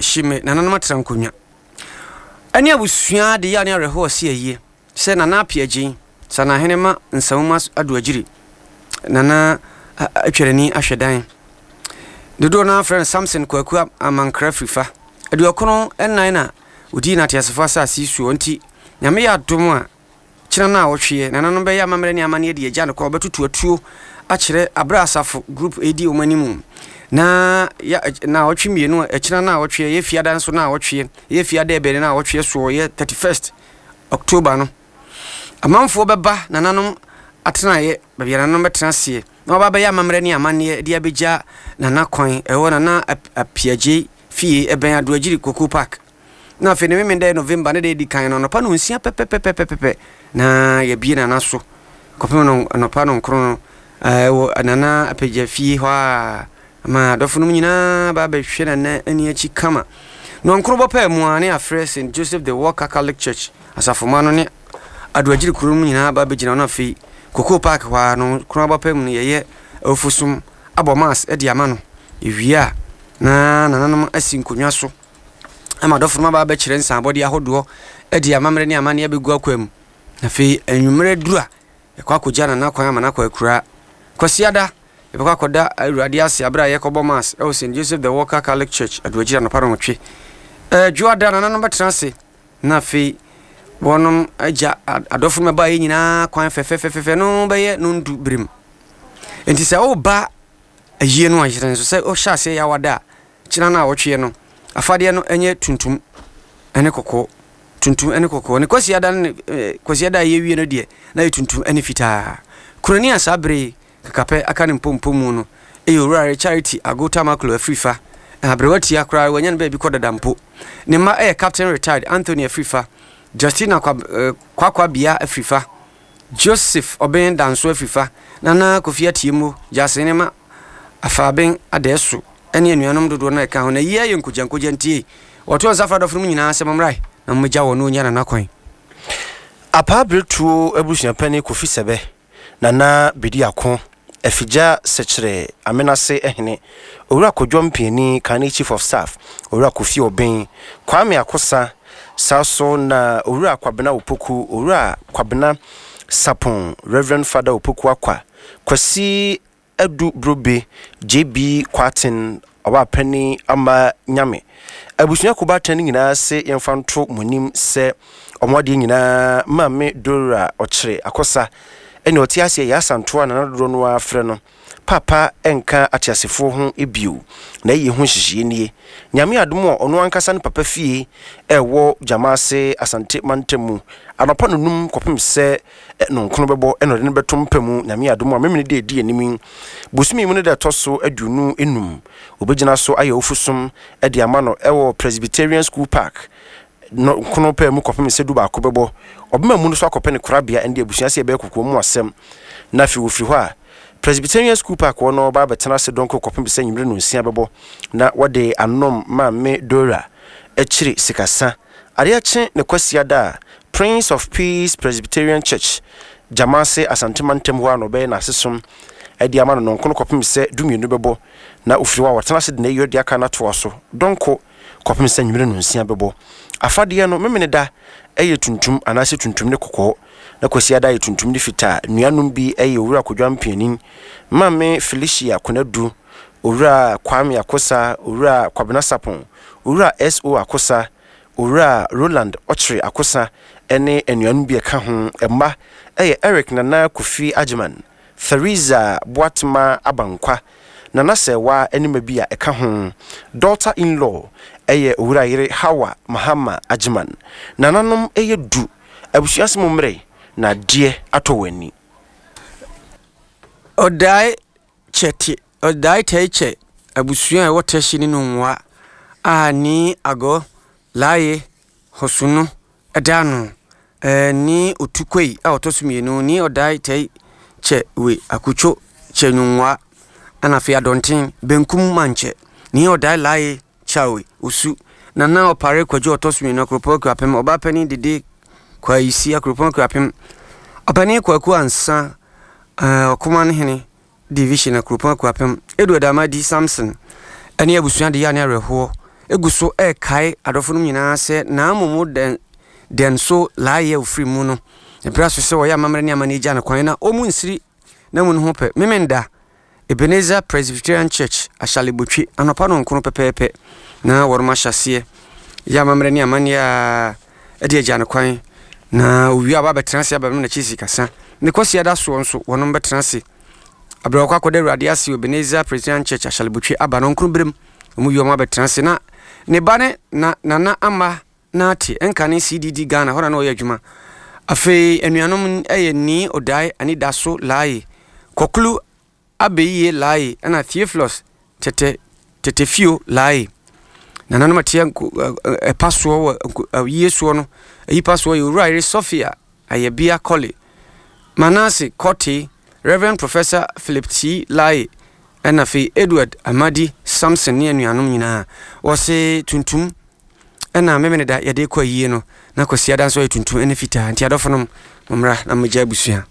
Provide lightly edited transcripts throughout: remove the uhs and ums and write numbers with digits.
shime na nanoma trankonya ani abusua de ya ne areho se aye se nana apiagin sana henema nsawuma aduagiri nana atwerani ahwedan dodo na friend Samson kwaku amankra frifa aduokono ennan na odi na tiasefo asasi suo nti nyame ya dom a kina na wotwe nana no be ya mamre ne amane de agya ne ko betutu atuo akire abra asafo group AD omanimu na ya na wotwe mienu akina na wotwe ye fiada nso na wotwe ye fiada ebe na wotwe so ye 31st October no amanfo beba nananom atena ye bia nananom betena sie na baba ya mamre ne amane de abegya nana kwan ewo nana apiaje fie eben adoagiri Coco Park na fe ne memende November ne de di kan no pa no nsia pepepepepepe na ye bi nana so kopem no pa no nkro nana apiaje fie ho ma dofo no nyina baba hwe nana ani achi kama no nkro bopa mu ane afre St Joseph the Walker Catholic Church asafoma no ne adoagiri kurum nyina baba gina no afi Coco Park wa no kro bopa mu ye ofusum abomas e di amano ewia na nananum asinkonwa so ama dofo ma baba kire nsabode ahodo e di amamre ne amane abegu akwam na fe anwumre dura e kwa kogya na kwan ama na kwa akura kwasiada e kwa koda awurade ase abra ye kobomas e St Joseph the Walker Catholic Church adoagira no paro motwe juada nananum betranse na fe wonum aja adofo ma ba ye nyina kwan fefe no be ye no ndu brim enti se o ba aye no ahyeren so se o hyase ya wada kina na wotwe no afade no enye tuntum ene kokko tuntum ene kokko ne kwasiada ye wie no de na tuntum ene fita kurani asabre kakape akane mpompomu no eyowura charity agota maklo afrifa abrewati akra wanya no ba bi kodadampo ne ma captain retired Anthony Afrifa Justina kwa bia Afrifa Joseph Oben Danso Afrifa nana Kofia Tiemo Jasenema afaben adeso ene anuanom dodo na ka ho na ye yenkujankuja ntie woto safra dofo nyina semamrai na mmegya wono nya na kwan apabretu abusua pani Kofi Sebe nana bedi akon afija sechere amenase ehene owura kodwom piani kan chief of staff owura Kofi Oben Kwame Akosa saso na owura Kwabena Opoku owura Kwabena Sapon Reverend Father Opoku Akwa Kwasi Edu Brobe JB Kwatin oba pani ama nyame abusua kuba tani nyina se yemfanto monim se omwade nyina mame Dora Ochire Akosa ene otiase ya santo na dodo no afre no papa enka atiasefo ho ebio na ye ho hihie nie nyame adomo ono ankasa ne papa fie ewo jamase asante mantemu anopa nunum kopem se no nkono bebo eno de ne betom pamu nyame adomo amemene de edi anim bosumi mu ne de toso adunu enum obegina so aye ofusum e de amano ewo Presbyterian School Park no kono pa mu kopem se du ba ko bebo obema mu no so akopene korabia ende abusua se be kokko mu asem na fi wo fi ho a Presbyterian School Park wono ba betena se donko kopem se nyimre no nsia bebo na wode anom mame Dora echiri sikasa ade ache ne kwasiada Prince of Peace Presbyterian Church Jamase Asantemantem ho anobe na sesum edi amano no kono kopem se dumienu bebo na ofiri wa watena se de na yodi aka na to so donko kopem se nyimre no nsia bebo afade no memene da eye tuntum anase tuntum ne kokko na kwasiada ye tuntum ne fita nuanum bi eye owura kodwam pianin mame Felicia Konadu owura Kwame Akosa owura Kwabena Sapon owura SO Akosa owura Roland Ochire Akosa ene enuanum bi eka ho emma eye Eric Nana Kofi Agyeman Theresa Boatma Abankwa Nana Sewa enima bi a eka ho daughter in law eye owura yire Hawa Mahama Agyeman nananom eye du abusuase momre na die atowani odai cheti odai teche abusua e wotashi ni nwa ani ago laye hosuno edano ni otukwei a otosumienu ni odai teche we akucho chenunwa anafi adontin benkum manche ni odai laye chawe usu nana opare kwajo otosumienu akropo apem obapani dede kwa isi akropo apem opani kwaku ansa okuman hene division akropo apem Edward Amadi Samson ani abusua de ya ne areho eguso kai adofo no nyina se na amomo den so laaye ofri mu no ebra so se wo ya mamre ne amane gya na kwan na omu nsiri na mu no ho pe memenda Ebenezer Presbyterian Church Ashalebotwe anopa no nkono pepepe na worma hyase ya mamre ne amane a ede gya na kwan na owi aba betranse aba me na chisi kasa ne kwasi ada so nso wono betranse abra kwa koda Awurade ase Ebenezer Presbyterian Church Ashalebotwe aba no nkono brem omu wi oma betranse na ne bane na ama na ate enkane CDD Ghana hora na oya adwuma afi enuanom ni odai ani daso lai koklu abeye lai ana Theophilus tete fio lai nana matia paso yesu no yi paso Uriah Sophia ayebia Kole Manase Kote Reverend Professor Philip T lai ana fi Edward Amadi Samson ne anuanom nyina wose tuntum ena memene da yade kwa yie no na kwasi ada nso tuntum ene fita nti adofo no mmra na megya busua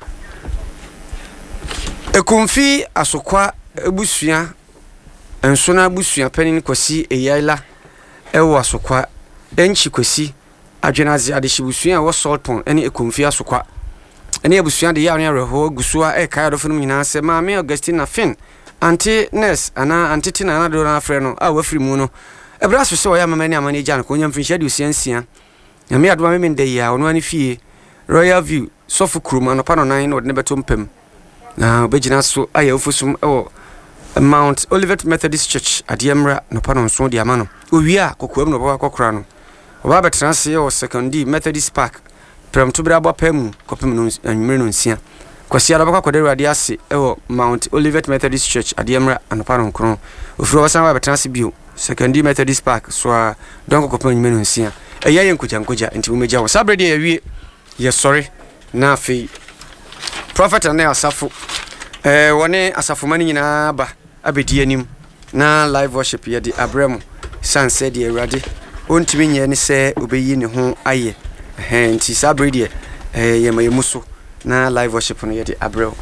ekumfi asokwa ebusua enso na busua panin kwasi eyaila ewo asokwa enchi kwasi adwenaze adeshi busua wo Saltpon ene ekumfi asokwa ene ebusua de ya ne reho gusua kai adofo no nyina se maame Augustine Fin anti nurse ana anti tina na do na afre no a wafri mu no ebra so se wo ya mamani amane gya no ko nyam finhia de usiansia na me adoma me ndey ya ono ani fie Royal View sofu krum anopa no nan no de beto mpem na obegina so aye ofusum Mount Olivet Methodist Church adiemra no pa no so de amano owia kokoam no baba kokora no oba betranse o secondary Methodist Park prem to bra bwa pam kopem no anwumre no nsia kwasi ala baka kwade Awurade ase Mount Olivet Methodist Church adiemra anopa no nkron ofuro wasan wa betranse bio secondary Methodist Park so donko kopem anwumre no nsia eya yen kujankoja nti umeja wo sabrede ya wie ye sorry na afi prophet and asafo wone asafo mani nyina ba abedi anim na live worship ye di abramo san said ye Awurade ontimi nye ne se obeyi ne ho aye nti sabrede ye mayemuso na live worship no ye di abramo.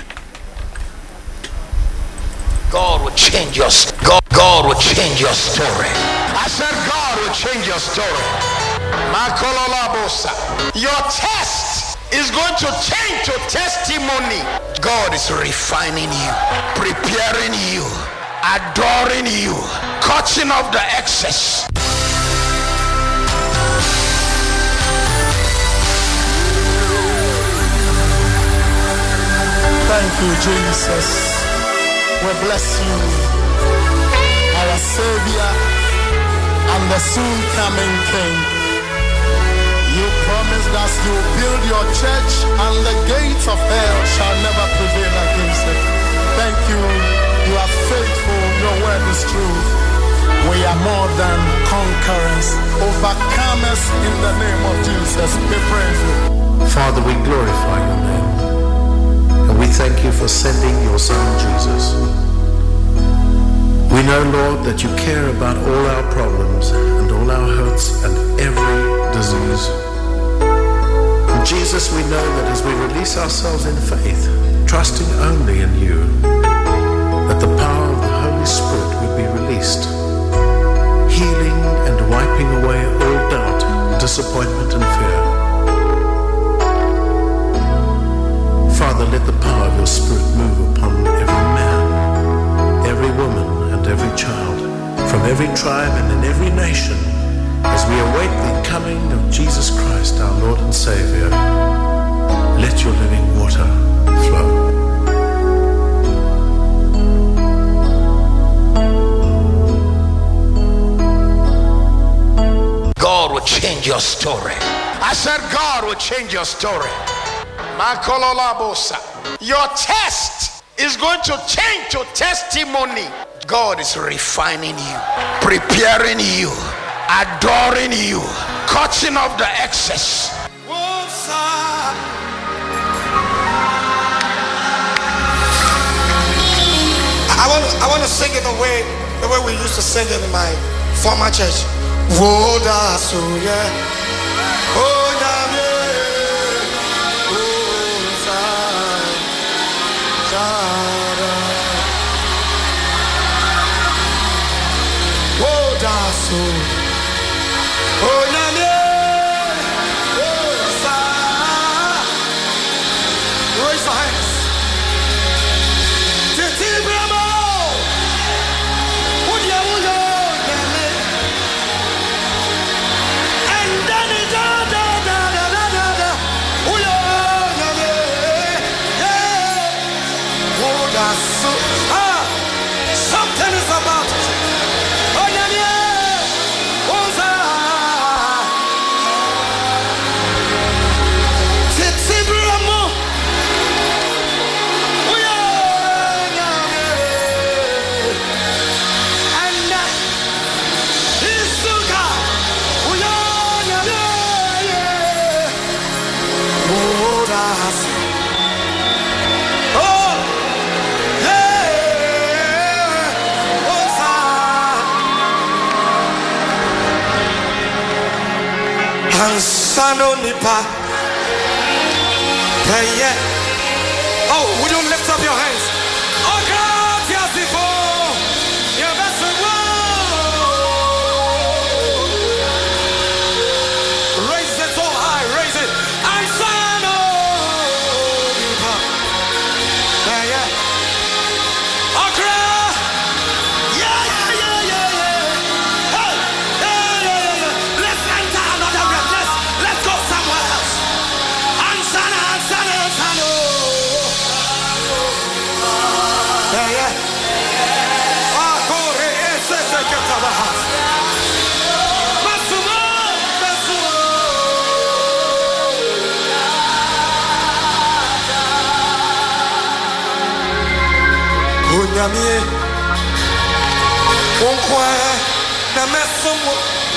God will change your God will change your story. I said God will change your story. Your test is going to change to testimony. God is refining you, preparing you, adoring you, cutting off the excess. Thank you, Jesus. We bless you, our Savior and the soon coming King. You promised us you will build your church and the gates of hell shall never prevail against it. Thank you. You are faithful. Your word is true. We are more than conquerors, overcomers in the name of Jesus. We praise you. Father, we glorify your name. And we thank you for sending your son Jesus. We know, Lord, that you care about all our problems and all our hurts and every disease. And Jesus, we know that as we release ourselves in faith, trusting only in you, that the power of the Holy Spirit would be released, healing and wiping away all doubt, disappointment and fear. Father, let the power of your Spirit move upon every man, every woman, and every child, from every tribe and in every nation, as we await the coming of Jesus Christ, our Lord and Savior. Let your living water flow. God will change your story. I said God will change your story. Your test is going to change to testimony. God is refining you, preparing you, adoring you, cutting off the excess. I want to sing it the way we used to sing it in my former church. Ansano nipa. Oh, would you lift up your hands? Oh God, yes, before your best raise it so high, raise it. Ansano nipa. Okra. Nyamie onkwa na mesomo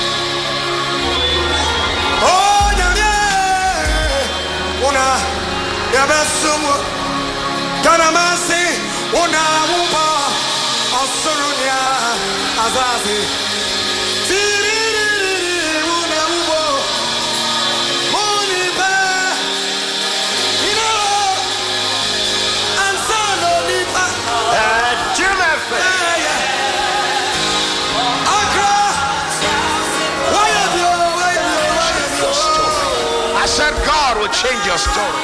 oh nyamie ona ya mesomo kana masi ona uba asurunya azazi tiriri una ubo moni ba ino ansano nipa I said God will change your story.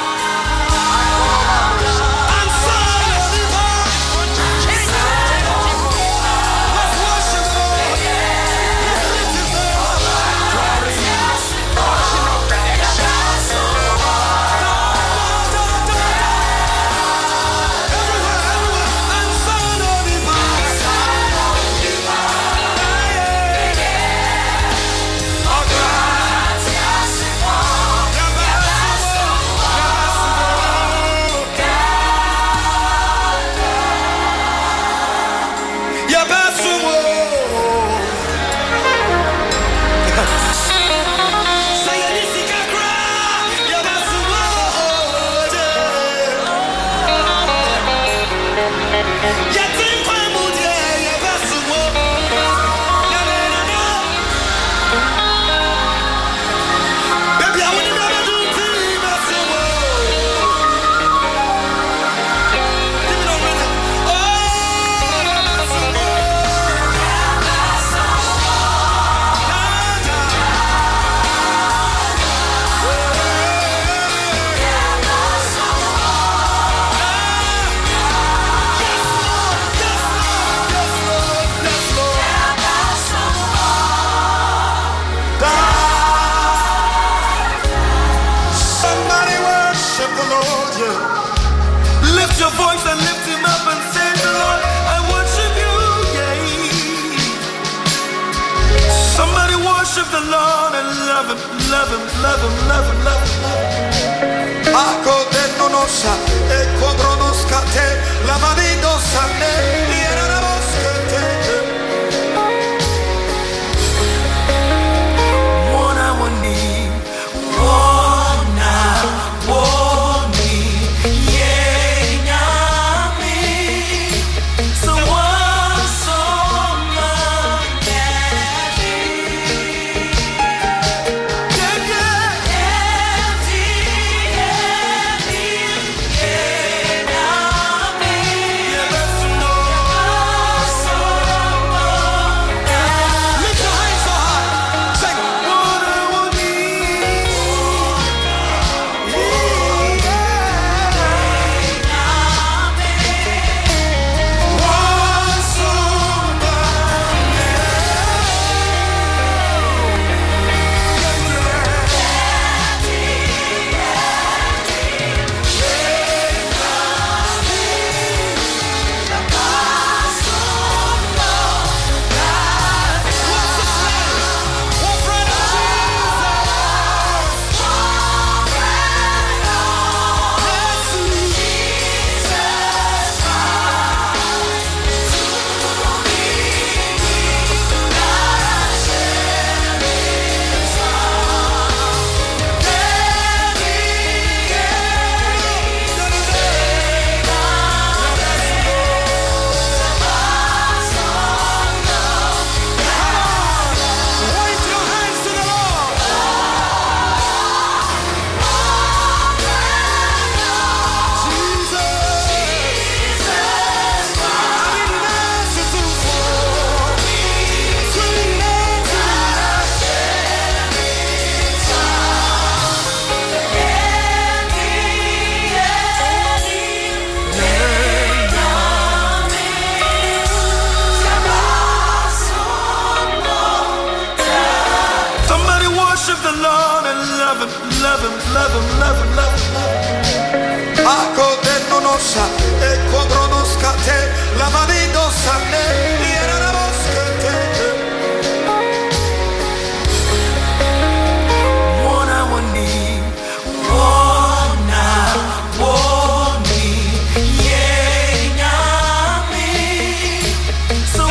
the Lord and love him, love him, love him, love him, love him. Ako de nonosa, eko bronoskate, la manido sane, yera la boskate. Wana wani, wana wani, yenyami, so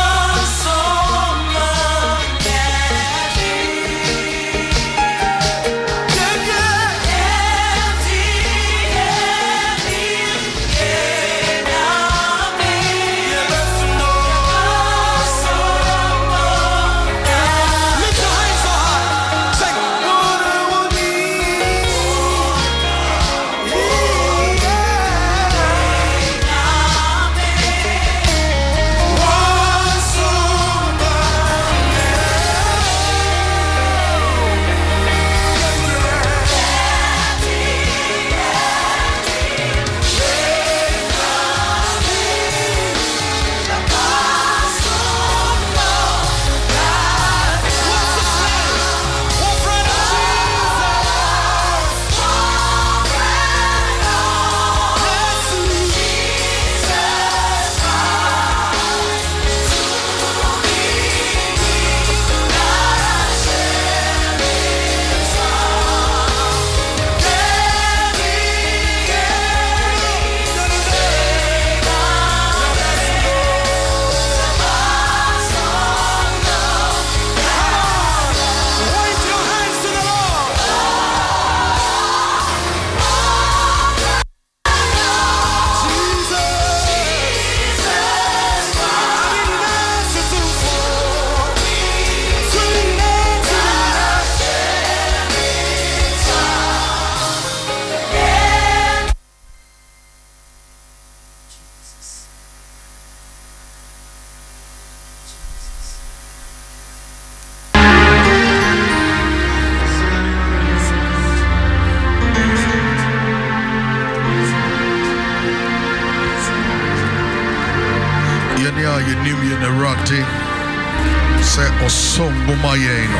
Say Osom Bumayeno.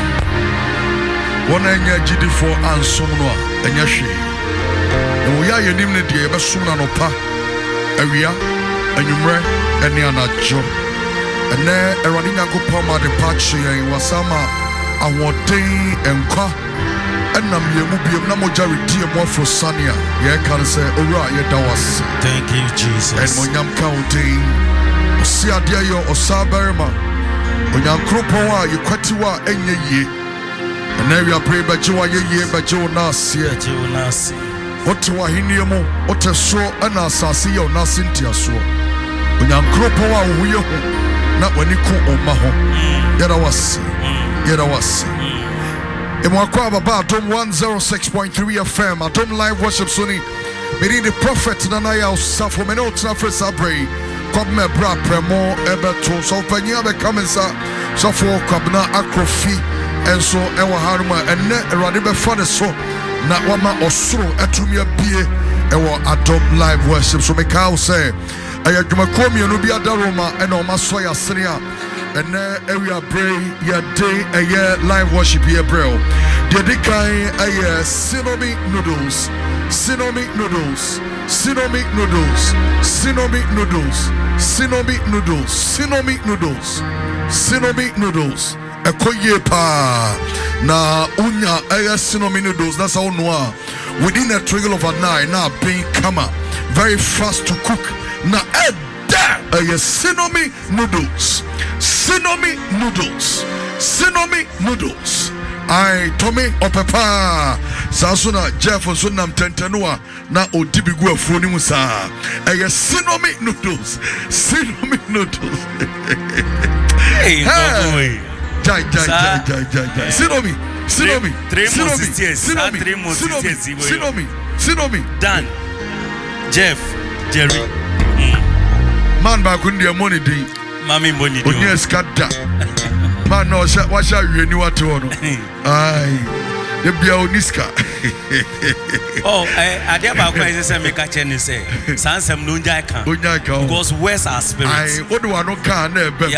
One anya jidi for ansumno anya hwe. We are yenim ne de be sumna no pa. Awia anwumre ene anajo. Ene erani Nyankopon ma de patch yen wasama awoden enkwa. Enam yemu biem na moja redie mo afro sania. Ye kan say owura ye dawas. Thank you Jesus. En monyam counting. Osi adia yo osabarema. Onyankropon a yekwatiwa enye ye. Na we pray ba jiwa ye ba jiwa na asie. Jiwa na asie. Otewa hiniemu, oteso ana asase ye ona sintia so. Onyankropon a ohuye ho na wani ko oma ho. Yera wasi. Yera wasi. Emwakwa baba Adom 106.3 FM Adom live worship suni. Meri the prophet nana ya usafo me no tna free sabre. Come me bra premo ebeto so panya be kamensa so for kwabna akrofi enso ewo haruma enne erade be fa de so na wama osoro atumi abie ewo Adom live worship so me ka say ayadwuma komi no bi adaroma ena o maso ya sene a enne area pray ya day aye live worship here bro the dekai aye sinomi noodles Cinnamic noodles, cinnamic noodles, cinnamic noodles, cinnamic noodles, cinnamic noodles, cinnamic noodles. Ekoye pa na unya aya cinnamic noodles. That's how noa within a triangle of an eye now being kama very fast to cook. Na eda aya cinnamic noodles, cinnamic noodles, cinnamic noodles. I Tommy Opepa Sasuna Jeff Sunam Tentanua na Odibigu Afroni Musa. A cinnamic noodles. Cinnamic noodles. Hey, Jai. Sinomi. Dan. Jeff. Jerry. Man back in the money day. Mami money. Onye skada. Man no washa weni watu ono. Ai. The bia oniska. Oh, I dey ba kwa say make a change say. Sansem no njai kan. Because words are spirits. Ai, what do I no can na ebe. Yeah.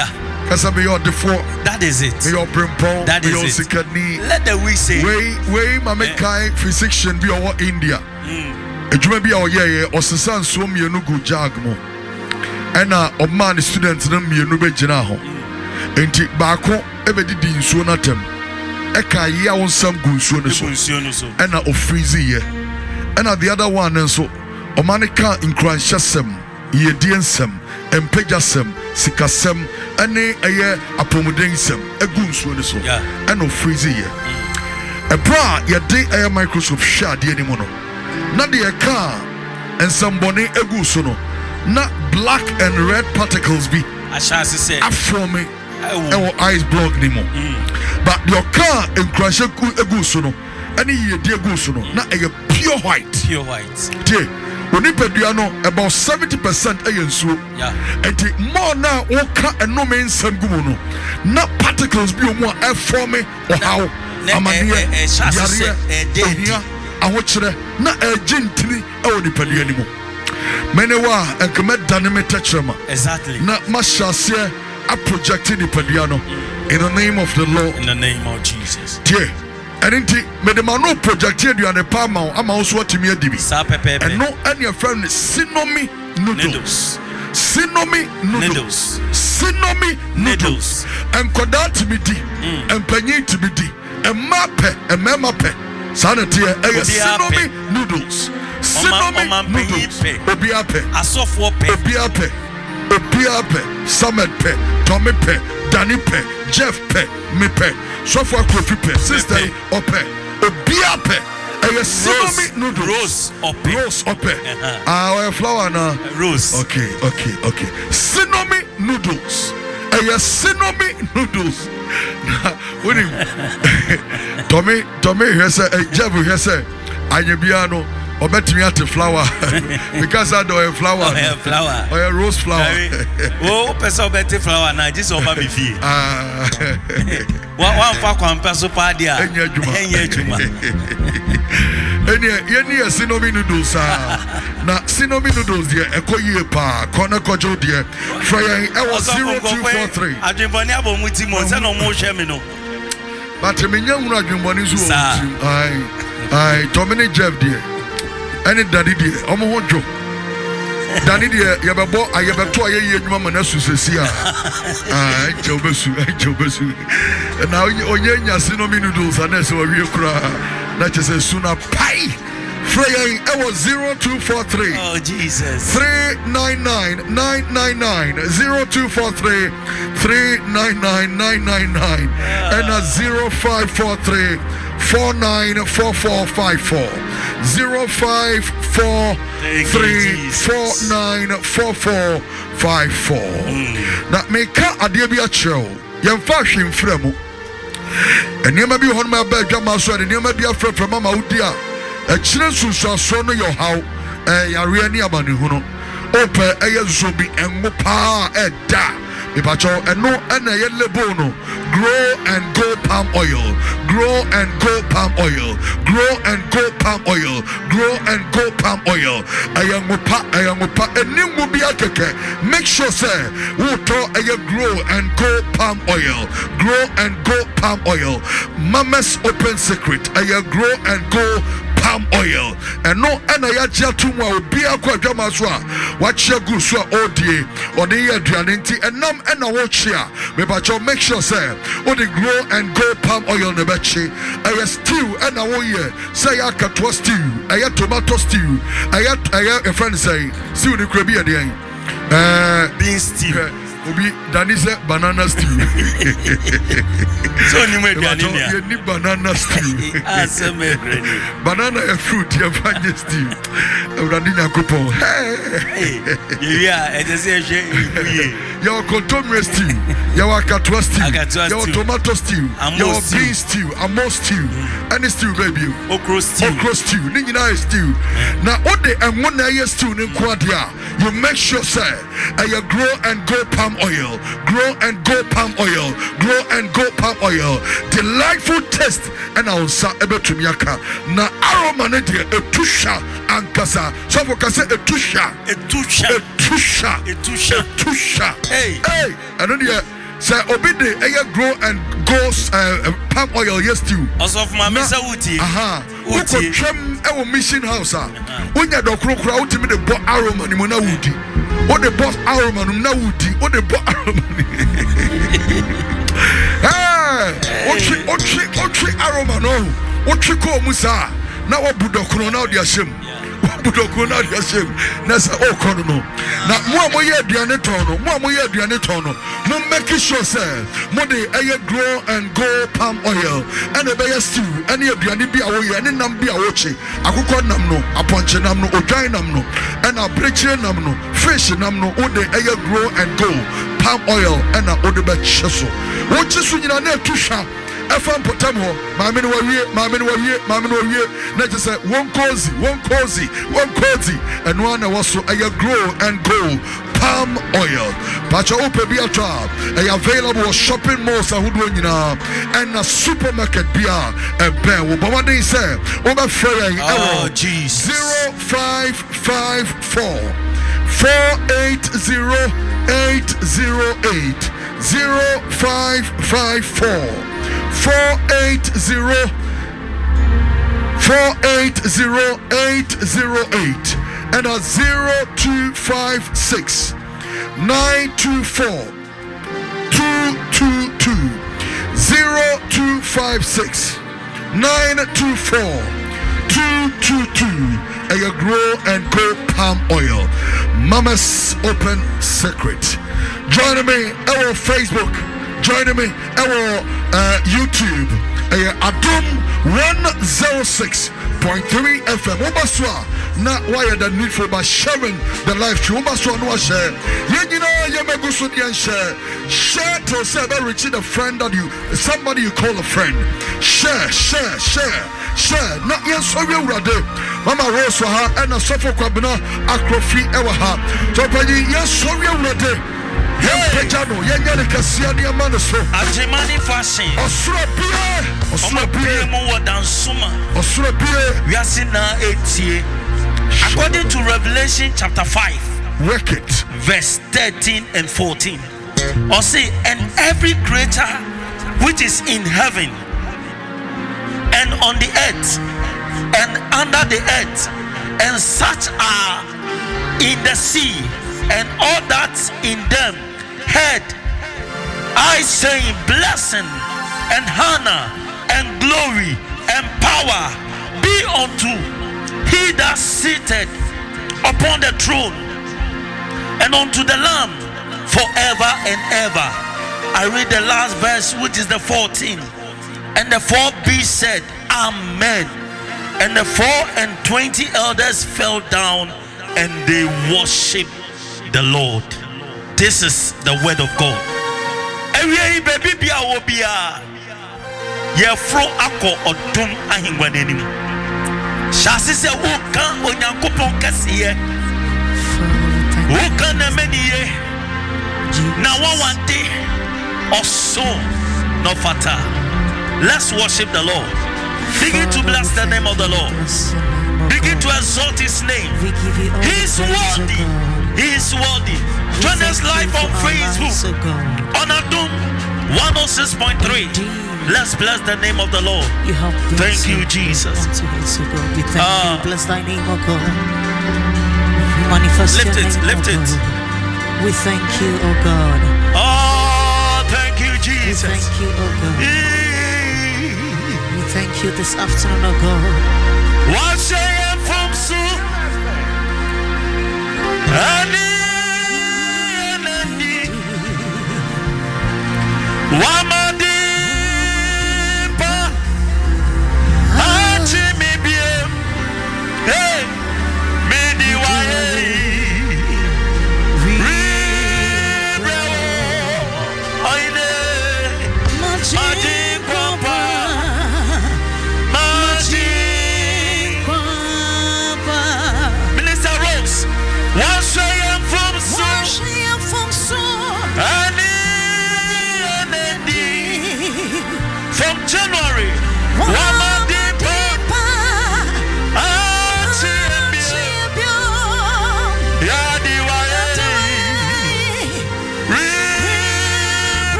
Kasa be your default. That is it. Be your brimpo. That be is your it. sikani. Let the weak say. Way mama kai physician be your India. Ejuma be our yeah or sisan so mienu gu jag mo. Ena o man students na mienu be gyina ho. Enti baako ebedi di nsuo na tem. Eka ya wonsam gu nsuo ne so. Ena o freeze ye. Ena the other one nso o man ka nkranhyesem, yediensem, empejasem, sikasem, ene eye apomudensem egu nsuo ne so. Ena o freeze ye. Ebra ye de eye microscope shade ani mo no. Na de e ka ensambone egu so no. Na black and red particles be Ashasi say aforme ewo ice block ni mo. But your car enkrashe egu so no. Any ye de egu so no. Na eye pure white. Pure white. Tie onipadua no about 70% eye nsuo. Yeah. Enti more na woka enome nsam gu mu no. Na particles bi omu a forme o how amane yare ehia ahokyere na agentini ewo nipadua ni mo. Menewa enkeme dynamic trema. Exactly. Na mashase a projecting the padiano in the name of the Lord. In the name of Jesus. Yeah. And inti me the man no projected you and the palma ama also what me dibi. And no any friend sinomi noodles. Sinomi noodles. Sinomi noodles. And kodat me di. And penny to be di. And mape and memape. Sanity sinomi noodles. Sinomi noodles. Obiape. Asofo pe. Obiape. Samet pe. Tommy pe. Danny pe. Jeff pe. Me pe. Sofwa Kofi pe. Sister ope. Obiape. Sinomi noodles. Rose ope. Rose ope. Our flower na. Rose. Okay. Sinomi noodles. Sinomi noodles. Tommy here say Jeff here say Anyebiano obetimi ate flower because I do a flower. Or a rose flower. Oh, person obeti flower na just oba me fie. One fa kwampa so pa dia. Enye adwuma. Enye sinomi noodles na sinomi noodles dia ekoyie pa kona kojo dia fry e was 0243 adwemboni abomuti mo se no mo hwe me no but me nyawunu adwemboni so ai Tommy Jeff dia any daddy dia omo hojo daddy dia yebebo ayebeto ayeye adwuma mana susesi jobesu na onye nya sinomi noodles anese wa wie kura na chese suna pai Frey was 0243. Oh Jesus. 399 0243 399 and 0543 494454 0543 494454. Now make a dear be a show. Young fashion fremu. And you may be on my bed, Jamaso, and you may be a friend from Mama Udia. A children shall show no your how a reani abani huno. Ope a yazubi and mopa a da. Ipacho and no and a yellow bono. Grow and go palm oil. Grow and go palm oil. Grow and go palm oil. Grow and go palm oil. I am mopa and new will be a keke. Make sure say water a grow and go palm oil. Grow and go palm oil. Mama's open secret. I grow and go palm oil and no and I actually tomorrow be a quadrama swa watch your good swa odie or the year drianenti and num and a watch here but make sure say or the grow and go palm oil nebechi I stew and a year say I can toast stew I had tomato stew I had a friend say stew the crabby at the end bean stew Obi Danise banana stew. So you need banana stew. Banana a fruit, you find stew. Radina coupon. Hey, yeah, and your contomere stew, your catwa stew, your tomato stew, your bean stew, a more stew, any stew, baby. Okra stew, Nina stew. Now, what they and one year stew in Quadia, you make sure, sir, I grow and go palm oil, grow and go palm oil, grow and go palm oil. Delightful taste, and I'll say Ebetumiaka. Na aroma nedia etusha ankasa. So for kase etusha. Hey, And then Say obide grow and go palm oil yes stew. Also of my Mr. Uti. Uti trim our mission house. Unya do krokra ultimate the bo aroma ni mona woody. What the boss aroma na woody. What the bo aroma. Otri aroma no. Otri ko musa. Na wa budokro na odi ashem. Budokro na odi ashem. Na sa o kono no. Na mo amoye aduane ton no. Mo amoye aduane ton no. Mo make sure say mo dey grow and go palm oil. And e be stew. Any aduane bi awoye, any nam bi awoche. Akukọ nam no, aponche nam no, odwan nam no, and abreche nam no, fish nam no. O dey grow and go palm oil and a ode be cheso. Wo cheso nyina na etusha. Efam potamo, mama no wie, na just say one cozy, and one also grow and go palm oil. Pacha ope be a trap, available shopping malls and a supermarket beer and ben. What they say, over Freya, 0554 480808 0554 480808 and a 0256 924 222 0256 924 222 and you grow and go palm oil. Mama's Open Secret. Join me on Facebook. Join me on YouTube. Adum 106.3 FM. Obaswa na why the need for by sharing the live stream. Obaswa no share. You know you may go so share. Share to say that reaching a friend that somebody you call a friend. Share. Not yet so we rade. Mama Rose ha and a suffer kwabna akrofi ewa ha. So yes so we rade. Pejano, Yanyana Cassiani Manaso, Ajimani fashion, Osrapia, more than Suma, Osrapia, we are seeing now 8. According to Revelation chapter 5, work it, verse 13 and 14. Or say, and every creature which is in heaven and on the earth and under the earth, and such are in the sea, and all that in them, heard I saying, blessing and honor and glory and power be unto he that sitteth upon the throne and unto the Lamb forever and ever. I read the last verse, which is the 14. And the 4 beasts said, Amen. And the 24 elders fell down and they worshiped the Lord. This is the word of God. Every baby bia obia ye fro akọ odum ahingwanenim. Shasi se wo kan onyankopon kasiye. Wo kan na maniye. Na wawante oso no fata. Let's worship the Lord. Begin to bless the name of the Lord. Begin to exalt his name. He is worthy. He is worthy. Join us live on Facebook on Adum 106.3. Let's bless the name of the Lord. Thank you, Jesus. We thank you. Bless thy name, O God. Manifest lift your it, name, lift O it. God. We thank you, O God. Oh, thank you, Jesus. We thank you, O God. We thank you this afternoon, O God. Wash your from soon. Wamadipa Achimibie Hey Midiwaye Ribrewo Oine Majikwapa Majikwapa Minister Rose Wash your from soon from January,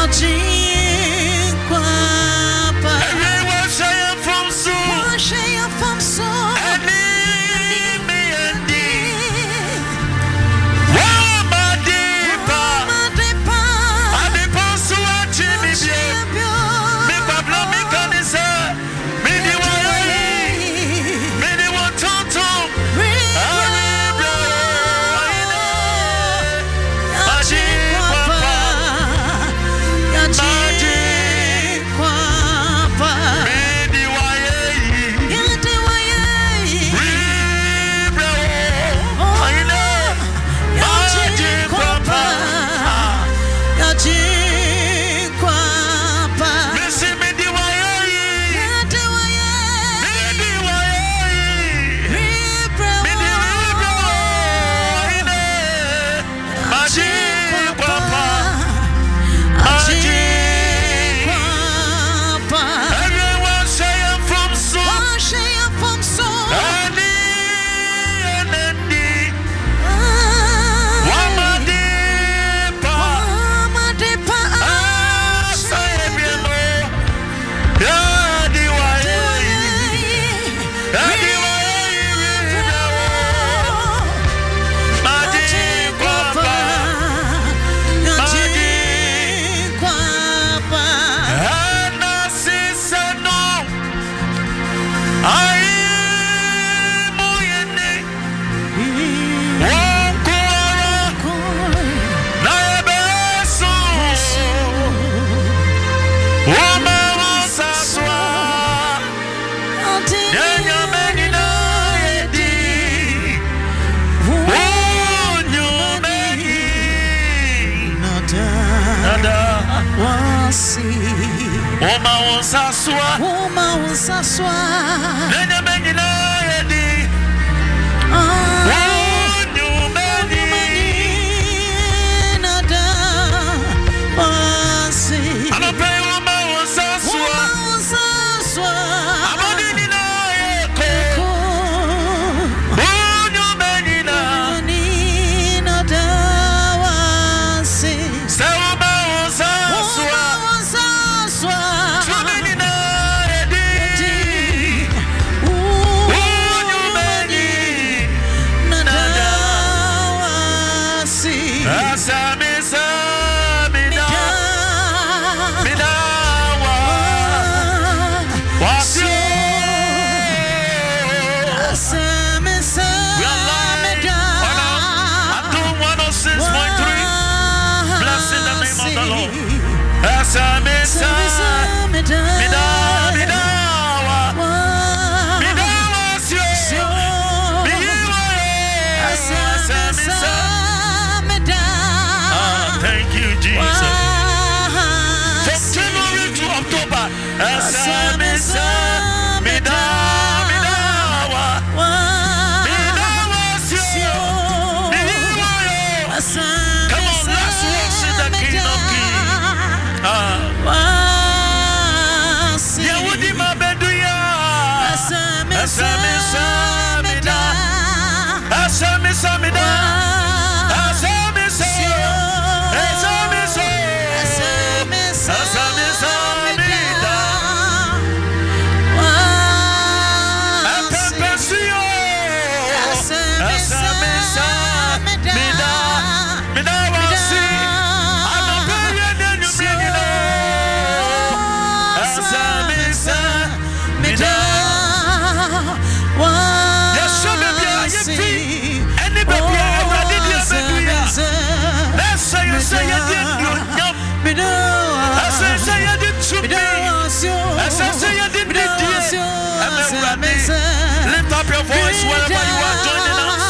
Lift up your voice wherever you are joining us.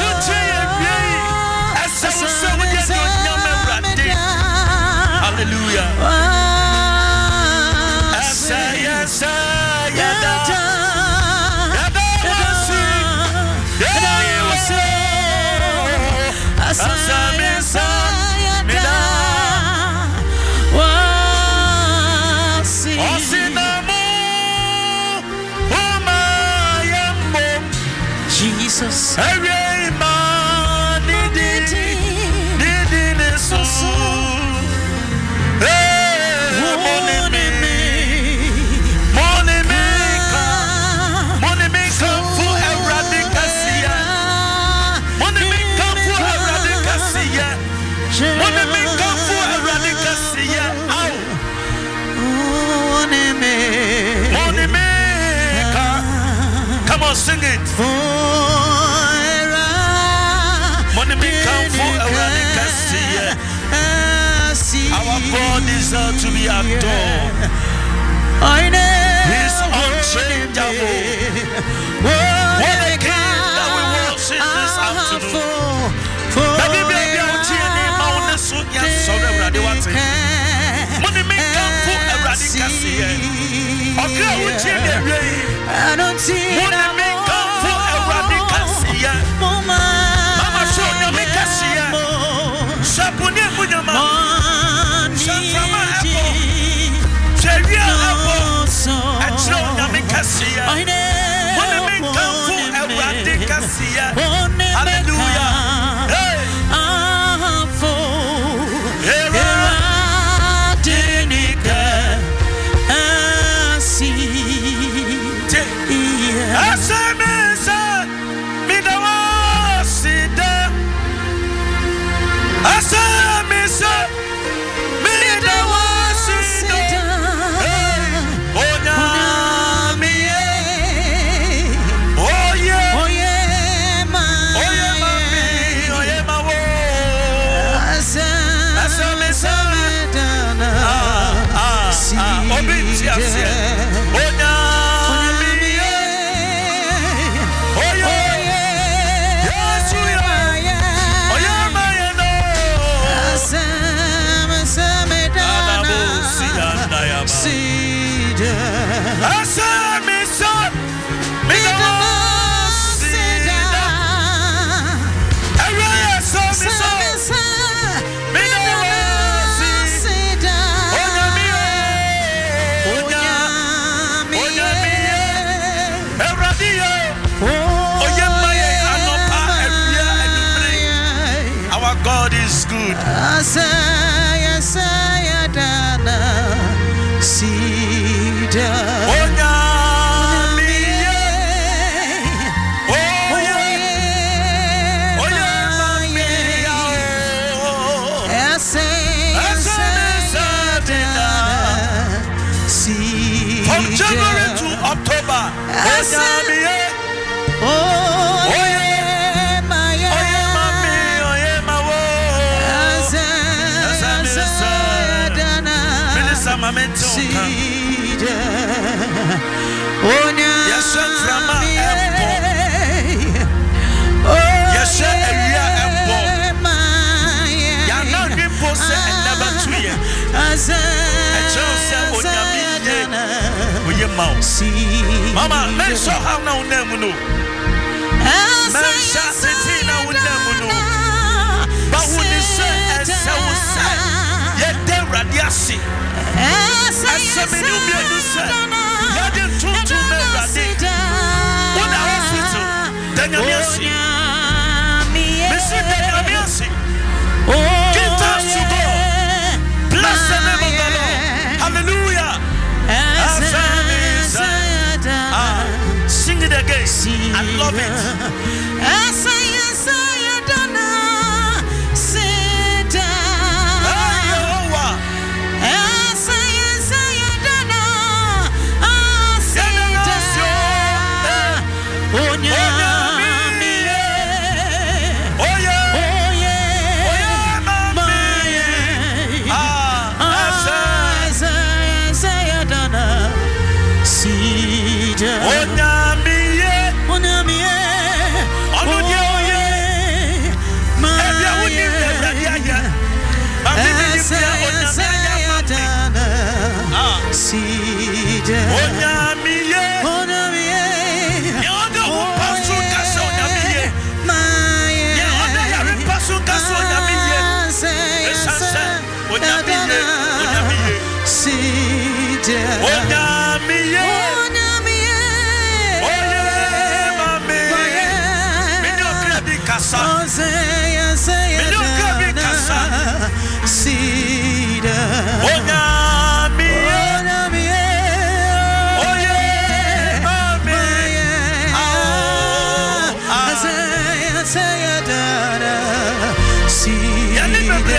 Hallelujah. Sing it. Our God deserves to be adored. He's unchangeable. What a king that we worship this afternoon. Baby, baby, I'm cheering on the Sunya Sorry, what's it? Money make come for a radicacy. Okay, we're cheering. I don't see Money make come for a radicacy. Mama, show me a cassia. Sapunia Munyama. Safama Apple. Cheria Apple. And show me a cassia. Money make come for a radicacy. Hallelujah. God is good. From January to October, Mama, men so how now name no. Men shall sit now with them no. But when you say as I was say, yet they radiasi. As I mean you be able to say, you didn't talk to me radi. What the hospital? Then you see. Missing then you see. Give us to God. Bless the name of the Lord. Hallelujah. Sing it again. I love it.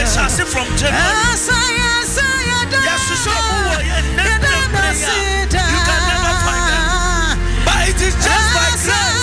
started from January. Yes, so you can never find them. But it is just by grace.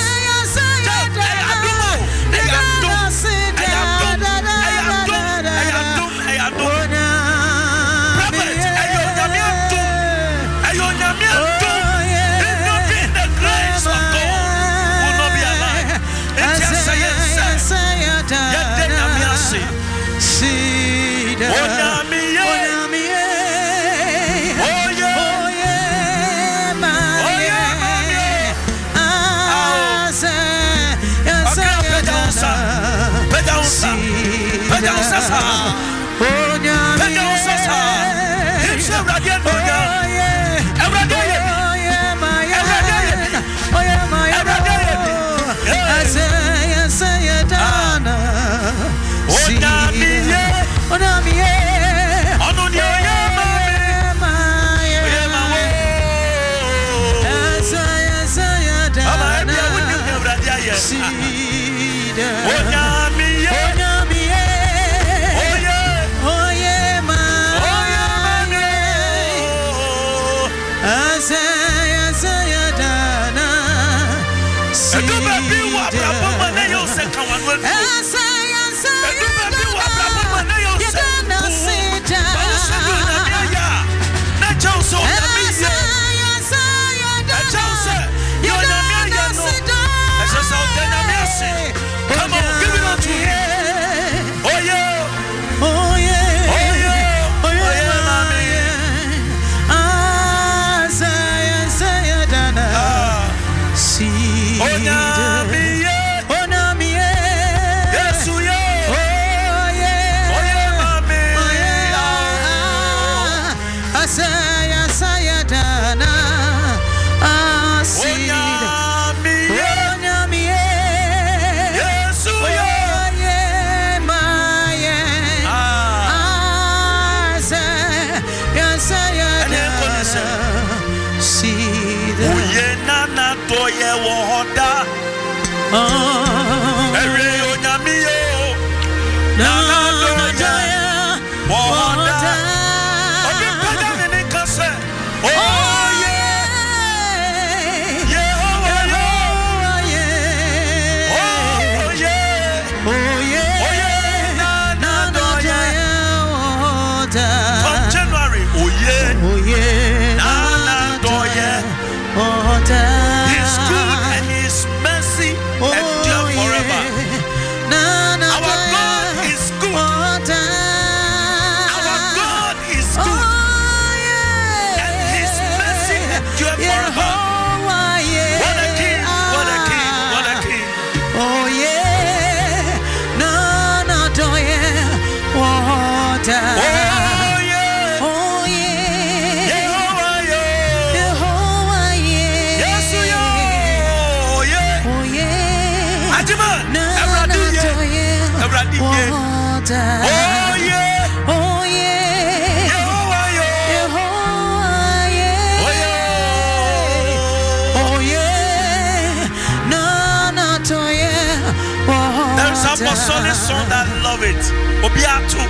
Solid song that love it. Obiatu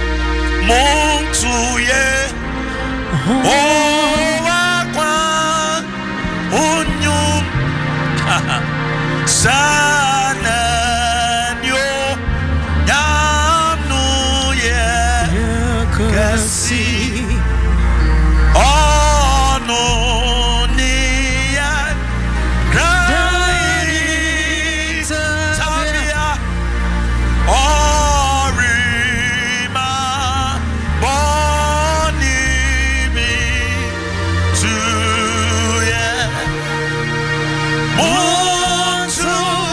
Montu ye. Oh wakwa unyum sana yo yamnu ye kasi ono niya cry Sabia Orima Boni mi to ye Montu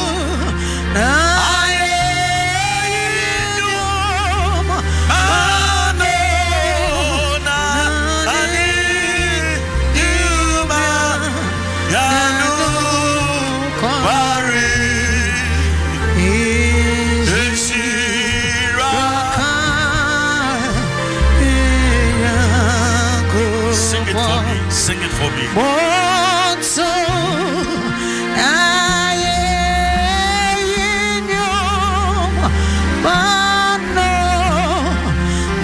Sing it for me. Monso ayenyom bano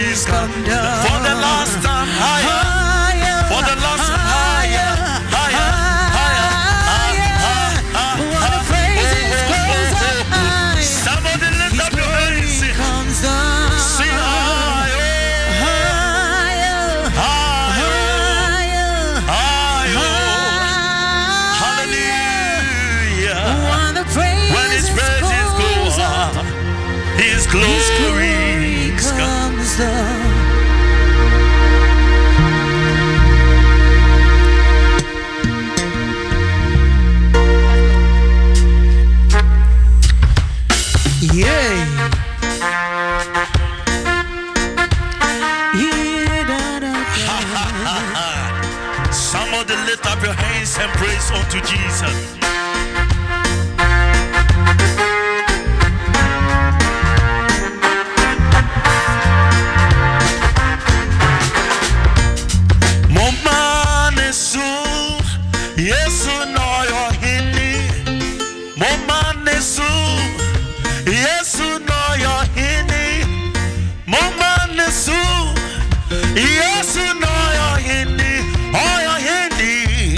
glories come down. For the last time, higher. For the last time, higher, higher, higher, While the praises goes up high, somebody lift up your hands. glory comes down. Sing higher, Higher, higher, higher, higher. Hallelujah. While the When His praises go up, His glory comes down. Somebody lift up your hands and praise unto Jesus. Momanesu, Yesu no your hindi. Momanesu, Yesu no your hindi. Momanesu, Yesu no your hindi. Oh your hindi.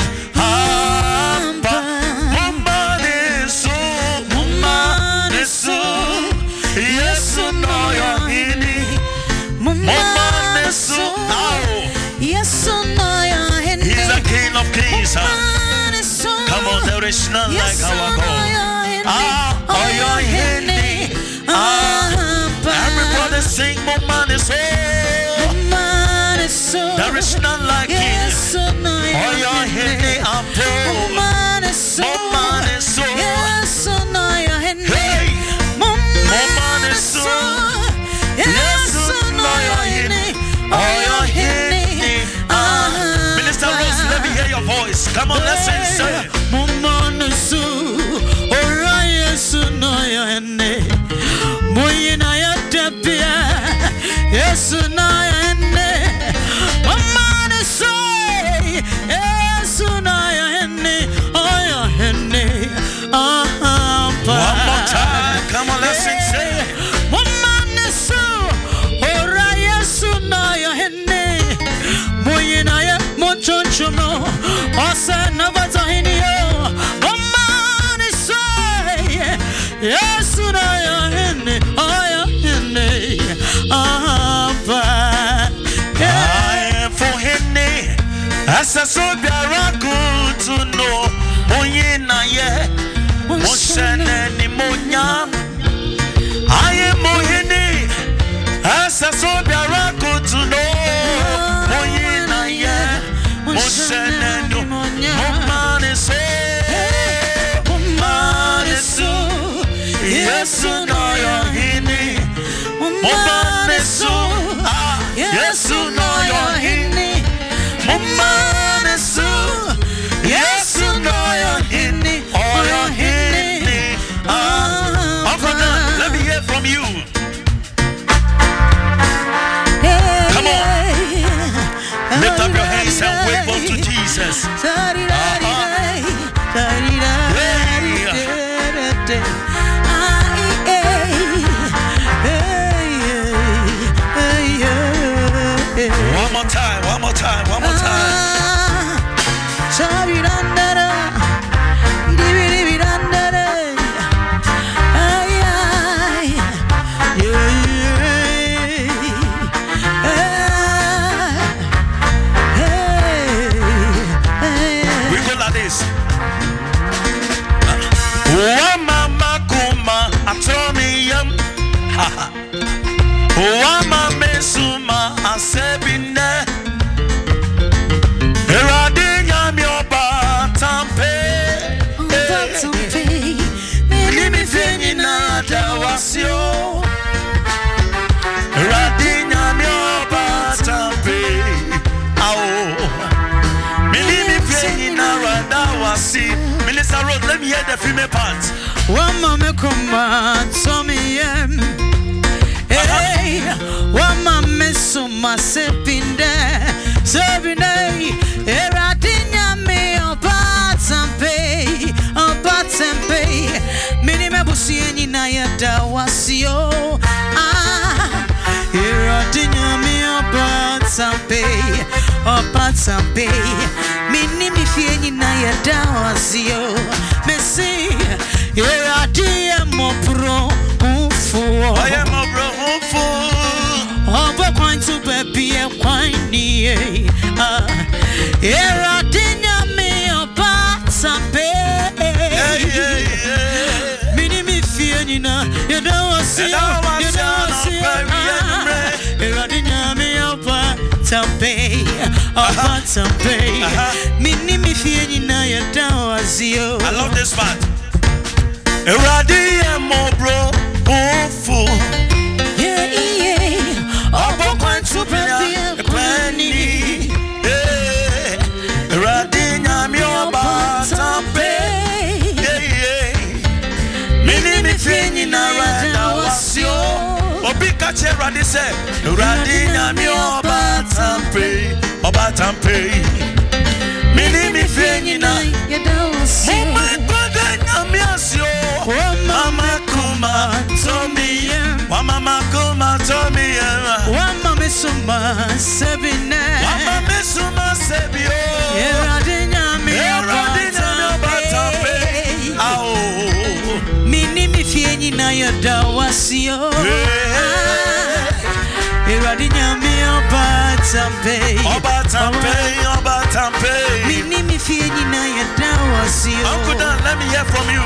Momanesu, Momanesu, Yesu no your hindi. Momanesu, Yes, He's the King of Kings. Come on, there is none like our God. Oh your hindi. Everybody sing Momanesu. There is none like Him. Oh your hindi. Momanesu. Hey, Momanesu. Yes, no your hindi. Oh your hindi. Minister Rose, let me hear your voice. Come on, let's sing. Say. Momanesu, ora Yesu no yo ene, moyina ya debia, Yesu no yo ene. Momanesu, Yesu no yo ene, oh yo ene. One more time, come on, let's sing. Say. Momanesu, ora Yesu no yo ene, moyina ya mochonchomo, osa na batahini yo. Momanesu, Yesu no yo ene, oh yo ene. I am for Henny. As a sobiara good to know. Moyena ye. Moshene ni monyam. I am Mohini. As a sobiara good to know. Moyena ye. Moshene ni Momanesu. Momanesu. Yesu no yo hini. Momanesu. Yesu no yo hini. Momanesu. Yesu no yo hini. Oh yo hini. Uncle Dan, let me hear from you. Come on. Lift up your hands and wave unto Jesus. One more time, one more time, one more time. We go like this. Mama kuma atomiyam. Wama mesuma asebine. Eradinya mioba tampe. Limi fenyi na dawasio. Eradinya mioba tampe. Ao. Limi fenyi na radawasi. Minister Rose, let me hear the female part. Wama mekuma tomiyam. Hey, wama mesuma sepinde, sebine, eradinya me obatampe, minime busieni na yada wasio, eradinya me Sampe Mini mi fieni na ya dawasio Messi Eradi mo pro Ufo I am a bro ufo Obo kwantu bebi e kwani Eradi nyame oba Sampe Mini mi fieni na ya dawasio Eradi nyame oba Sampe Mini mi fieni na ya dawasio. I love this part. Eradi mo bro ufo. Yeah. Obo kwantu bebi e kwani. Eradi nyame oba Sampe. Mini mi fieni na ya dawasio. Obi kache Eradi se. Eradi nyame oba Sampe. Oba Sampe. Mini mi fieni na ya dawasio. Mama kwada nyame asio. Mama kuma tomi. Mama kuma tomi. Mama mesuma sebine. Mama mesuma sebio. Eradi nyame oba Sampe. Ao. Mini mi fieni na ya dawasio. Eradi nyame oba Sampe. Oba Sampe. Mini mi fieni na ya dawasio. Uncle Dan, let me hear from you.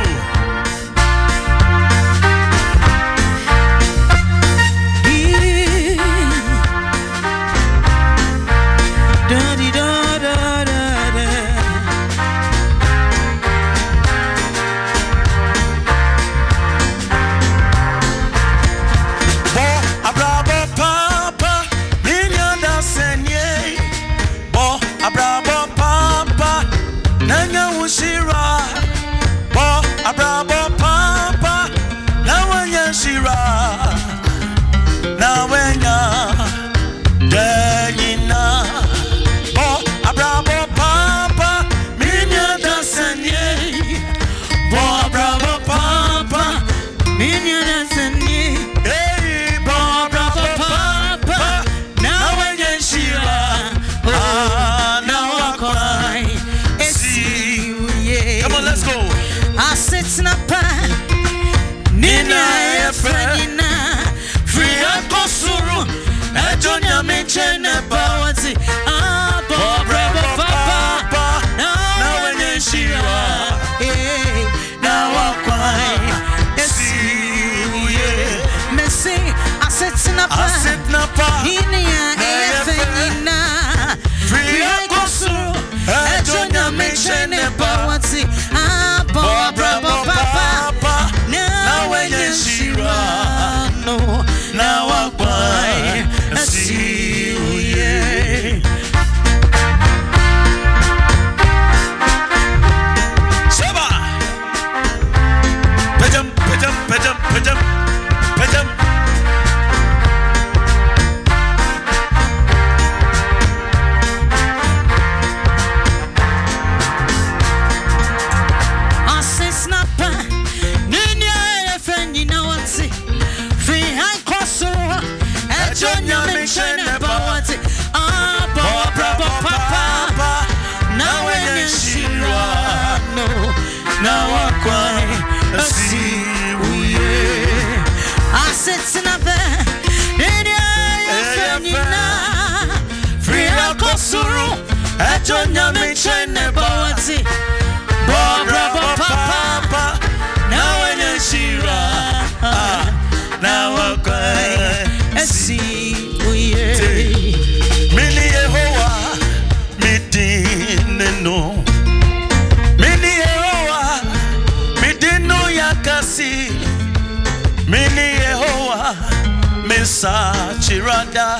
Chirada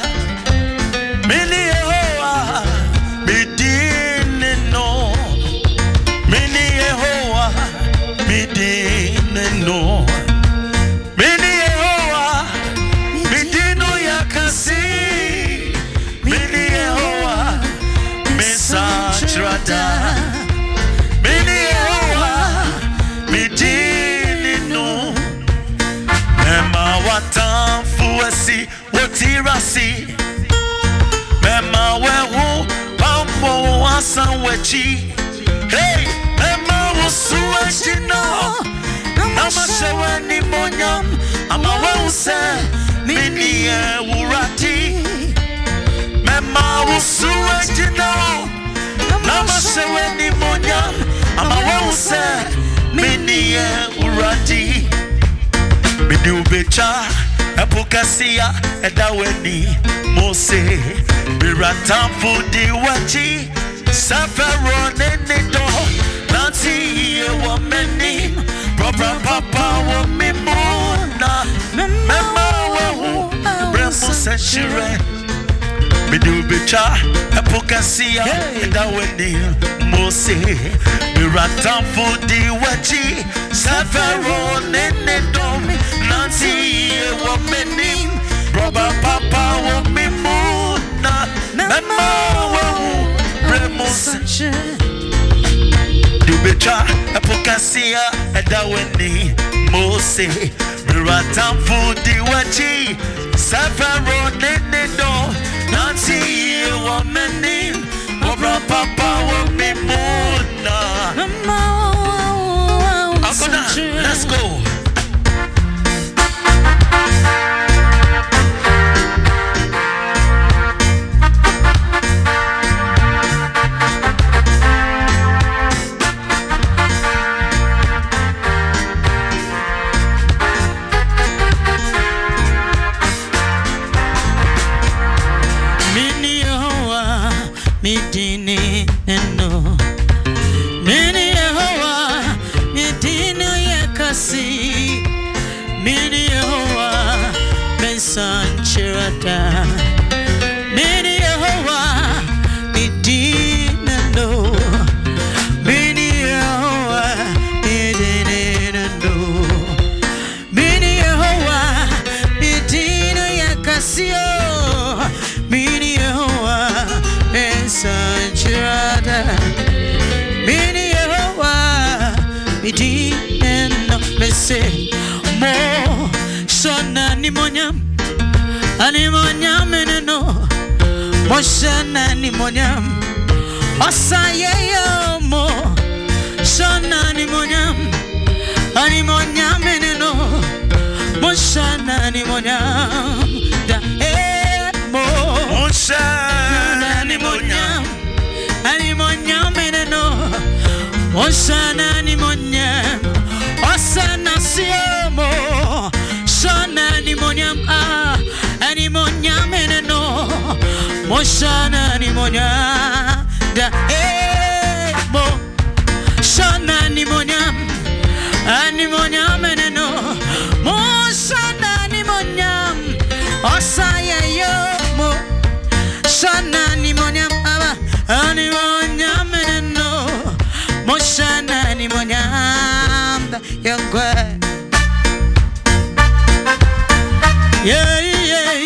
Mini Yehowa Midineno Mini Yehowa Midineno Mini Yehowa Midino Yakasi Mini Yehowa Mesa Chirada Mini Yehowa Midineno Emma Watan Fuesi Wotirasi wechi. Hey, Emma was so no. Nama shawani monyam. Ama wause mini urati. Emma was so no. Nama shawani monyam. Ama wause mini urati. Midu becha. Epukasia edaweni Mose Biratam fudi wachi Safaro nenido Nanti ye wa meni Proper papa wa mimuna Mema wa Bremo senshire Midu becha Epukasia edaweni Mose Biratam fudi wachi Safaro nenido Nanti wa menim Roba papa wa mimuna Mema wa Bremo senche Dubecha Epukasia edaweni Mose Biratam fudi wachi Safaro nenido Nanti wa menim Roba papa wa mimuna Let's go. Midini eno Mini Yehowa Midini yakasi Mini Yehowa Mesanchirata Mini Yehowa Midini eno Mini Yehowa Midini eno Mini Yehowa Midini yakasi Mini Yehowa Sanjada Mini Yehowa Midi eno Mese Mo Shona ni monyam Ani monyam eneno Mo shona ni monyam Osaye yo mo Shona ni monyam Ani monyam eneno Mo shona ni monyam Da mo Mo shona ni monyam Animonyam eneno Osana animonyam Osana siemo Shana animonyam Animonyam eneno Moshana animonyam Da mo Shana animonyam Animonyam eneno Moshana animonyam Osaya yo mo Shana animonyam Animonyam eneno Moshana animonyam Yangwa Yeah, yeah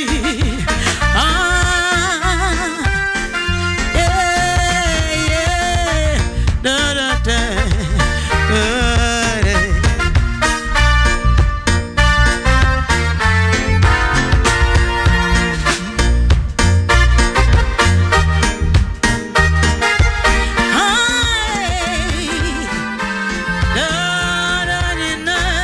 Yeah, yeah Da, da, da Na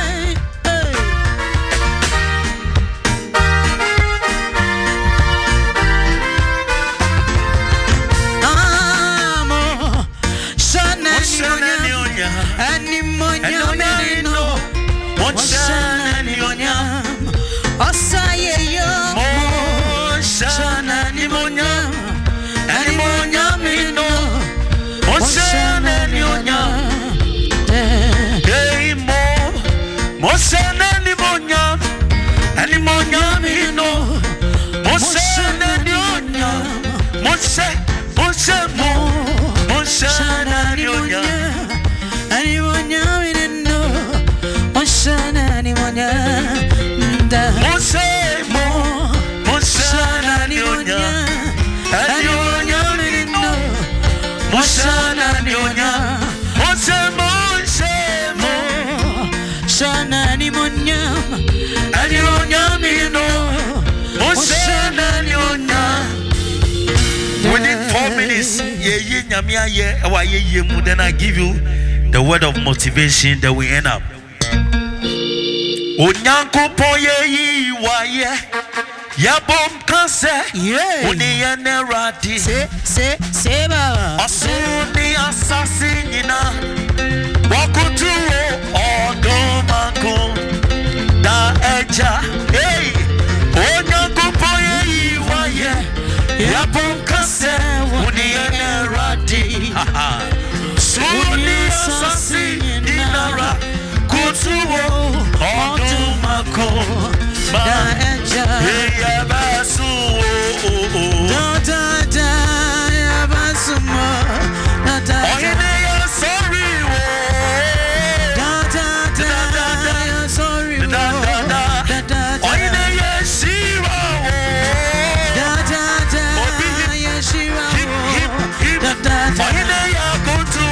nyamia ye ewa ye mu, then I give you the word of motivation that we end up. Onyankopon ye wa ye yabom kanse oni ye ne radi se ba asuni asasina wakutu odomako da eja hey Onyankopon ye wa ye yabom kanse oni ye ne radi suni asasina kutuwo odomako da eja yabasu da yabasu da oyine ya sorry wo da ya sorry wo da oyine ya shira wo da ya shira wo da oyine ya kutu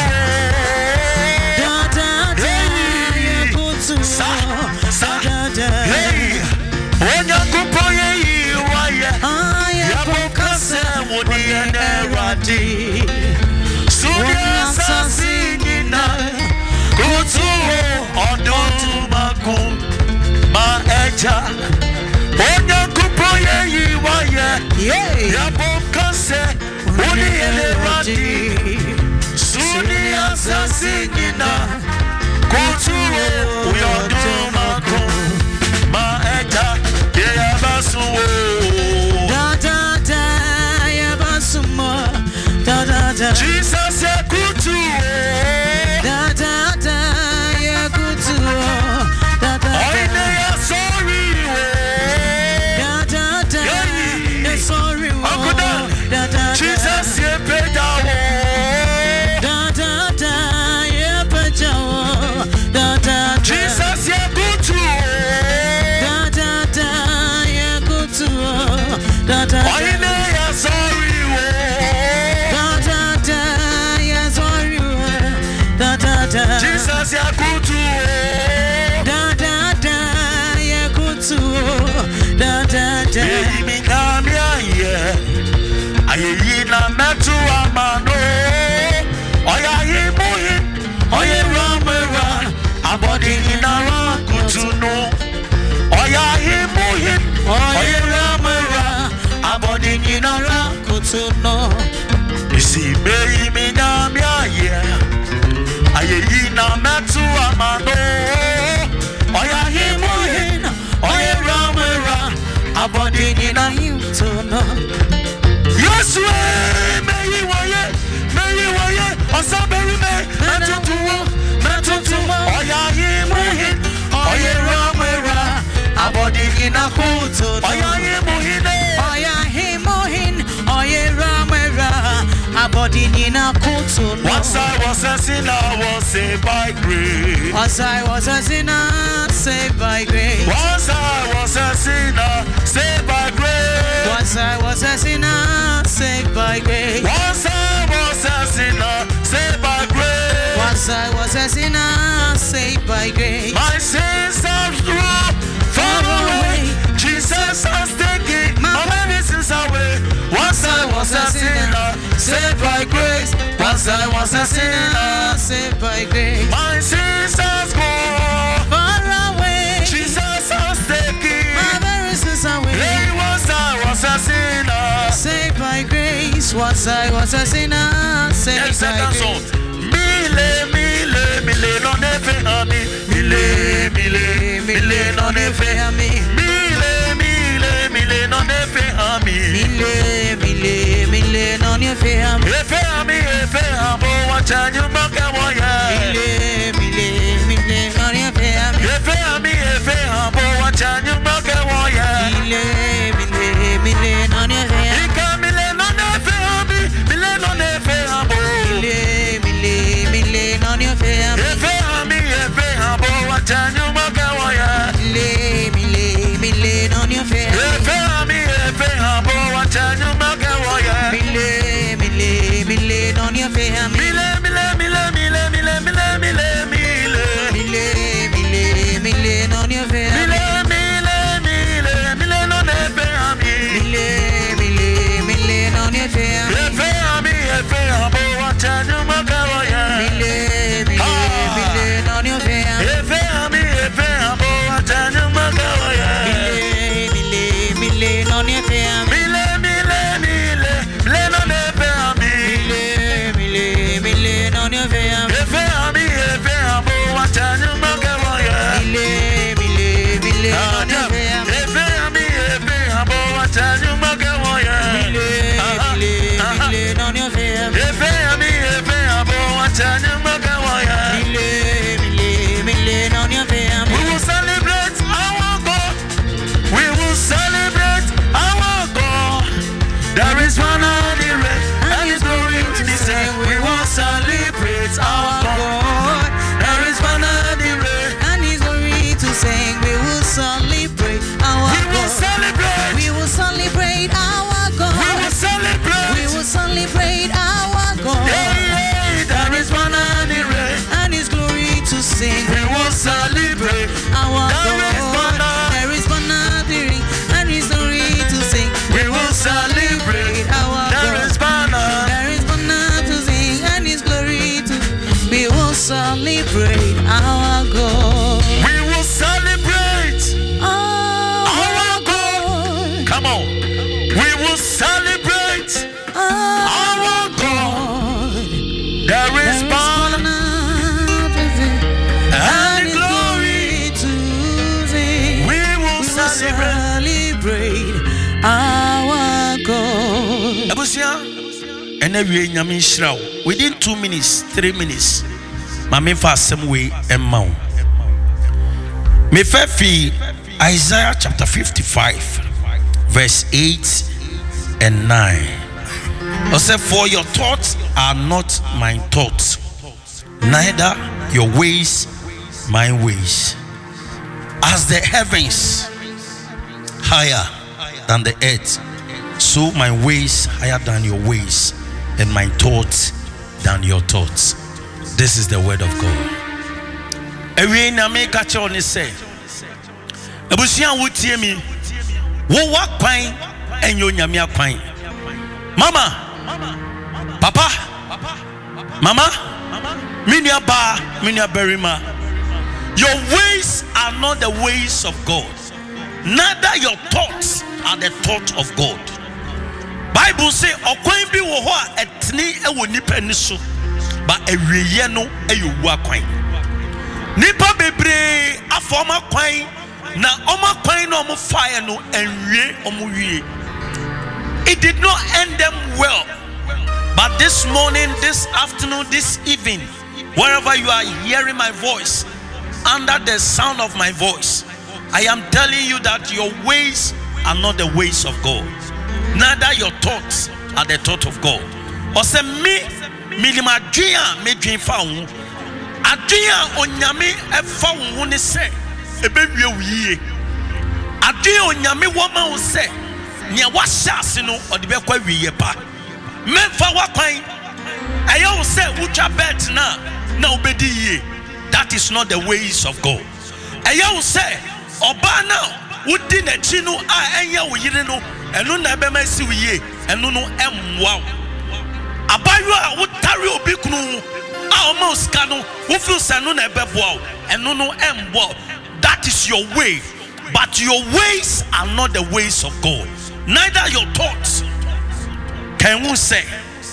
hey, Onyankopon ye wa ye yabokase woni ene radi sunya sasinina kutu odumako ma eja Onyankopon ye wa ye yabokase woni ene radi sunya sasinina kutu odumako ma eja yabasu yabasu Jesus yakutu yakutu oyine ya sorry ya sorry Jesus yepeda Jesus yakutu oyine ya sorry ya sorry Jesus yakutu yakutu mi kamia ye ayeyi na metu amano oya yimuhi oye ramera abodi inara kutuno oya yimuhi oye ramera abodi inara kutuno isi beyi mi namia ye ayeyi na metu amano oya yimuhi oye ramera abodi inara kutuno Yesu meyi waye osaberi me metutuwo oya yimuhi oye ramera abodi ina kutuno oya yimuhi oye ramera abodi ina kutuno once I was a sinner, was saved by grace. Once I was a sinner, saved by grace. Once I was a sinner, saved by grace. Once I was a sinner, saved by grace. Once I was a sinner, saved by grace. Once I was a sinner, saved by grace. My sins are far away. Jesus has taken my many sins away. Once I was a sinner, saved by grace. Once I was a sinner, saved by grace. My sins has gone far away. Jesus has taken my very sins away. Once I was a sinner, saved by grace. Once I was a sinner, saved by grace. Mille non ne fait ami. Mille non ne fait ami. Mille non ne fait ami. Mille non ne fait ami. Fait ami bon watch you mock waya. Mille non ne fait ami. Fait ami bon watch you mock waya. Mille non ne fait ami. Mille non ne fait ami. Mille non ne fait ami. Mille non ne fait ami. Fait ami bon watch you mock waya. Mille non ne fait ami. Fait ami bon watch you mock waya. Mille non ne fait ami. Mille non ne fait ami. There is one on the earth, and His glory to be seen. We will celebrate our God. There is one on the earth, and His glory to sing. We will celebrate our God. We will celebrate our God. We will celebrate. We will celebrate our God. There is one on the earth, and His glory to sing. We will celebrate our God. There is one on the earth, and His glory to sing. We will celebrate our God. There is one to sing, and His glory to. We will celebrate our God. We will celebrate our God. Come on. We will celebrate our God. There is one and the glory to sing. We will celebrate our God. And every Yamin Shroud within 2 minutes, 3 minutes. Mammy fast some way and mount. Me fefi Isaiah chapter 55, verse 8 and 9. I said, for your thoughts are not my thoughts, neither your ways my ways. As the heavens higher than the earth, so my ways higher than your ways, and my thoughts than your thoughts. This is the word of God. Ewe na me ka che oni say abusia wotie mi wo wa kwan enyo nyame akwan. Mama, papa, mama, minia ba, minia berima. Your ways are not the ways of God, neither your thoughts are the thoughts of God. Bible say okwan bi wo ho a etni e wo nipa ni so, ba ewiye no eyowu akwan. Nipa bebre afoma kwan na oma kwan no omo fire no enwie omo wie. It did not end them well. But this morning, this afternoon, this evening, wherever you are hearing my voice, under the sound of my voice, I am telling you that your ways are not the ways of God, neither your thoughts are the thought of God. Ose me minima dwea me dwen fa wo adwea onyame efa wo ne se ebewie wiye adwea onyame wo ma wo se nya wahase no ode be kwa wiye pa memfa wakwan eya wo se wutwa bet na obedi yie. That is not the ways of God. Eya wo se oba na wudi na chi no a enya wo yire no enu na be ma si wiye enu no emwa abayo a wotare obi kunu a o ma ska no wo feel sanu na ebeboa enu no embo. That is your way, but your ways are not the ways of God, neither your thoughts. Can we say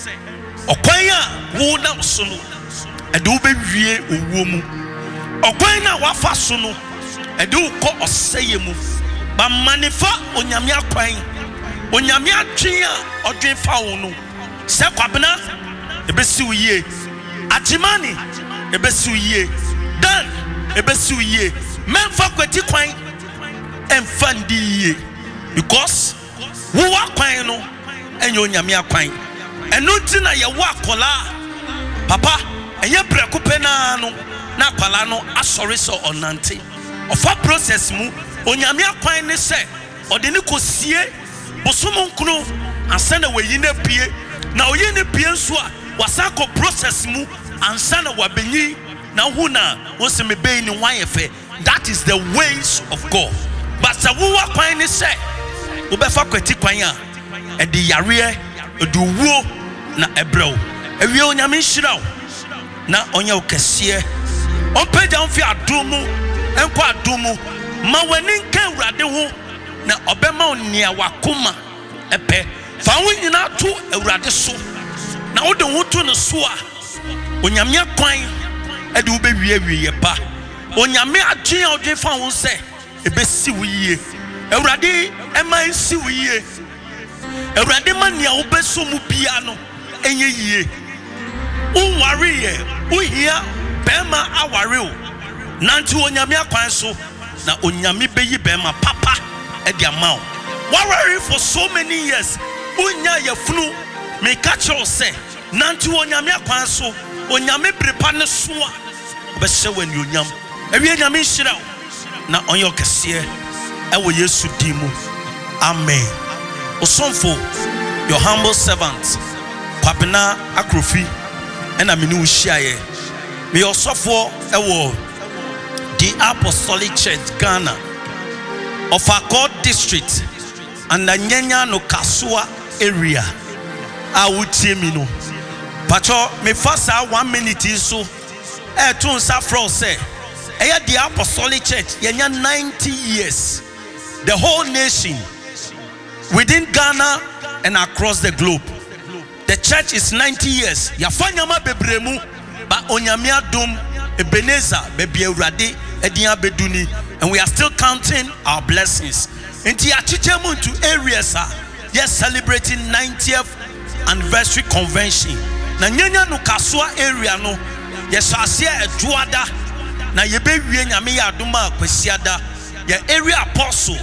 okwanya wo na so no edu be wie owo mu okwanya wafa so no edu ko oseye mu ba manifa onyame akwan onyame atwe a odwen fa wo no se kwabena ebesi wiye atimani ebesi wiye dan ebesi wiye memfa kwati kwan emfa ndiye because wo akwan no enyo onyame akwan eno ntina ye wo akola papa enye breko pena no na akwala no asori so onante ofa process mu onyame akwan ne se ode ne kosie bosomo nkunu ansana wayi na pie na oyi ne pie nso a wasako process mu ansana wabenyi na hu na woseme be ni wan yefe. That is the ways of God. But sa wo akwan ne se wo be fa kwati kwan a e de yare e de wuo na ebrew ewie onyame nhira na onya okese ompagya mfi adomu enko adomu ma wani nka awurade ho na obema onia wakoma epe fa wo nyina to awurade so na wo de wo to ne so a onyame akwan e de wo be wie pa onyame adwen a odwen fa wo se ebesi wo yie awurade ema nsi wo yie awurade ma nia wo beso mu bia no enye yie unware ye uhia bema aware o nanti onyame akwan so na onyame beyi bema papa e dia ma o warare for so many years unya yefunu me catch you say nanti onyame akwan so onyame prepa ne so a obehye wan yonyam ewie nyame nhira na onyo kese e wo Yesu dimu amen. Osomfo your humble servant Kwabena Akrofi and amini ushiaye me osofo e wo the Apostolic Church Ghana of Accord District and the Nyanya no Kasua area. I would say me no. Pacho me first 1 minute so to Safro say the Apostolic Church yenya 90 years. The whole nation within Ghana and across the globe. The church is 90 years. Yafanyama bebremu ba onyamia dum Ebenezer bebi Ewurade ediya beduni, and we are still counting our blessings. Inti achichemu to areas yes celebrating 90th anniversary convention. Na nyanya no Kasua area no yes asia eduada na yebewie nyame ya aduma kwesiada ya area apostle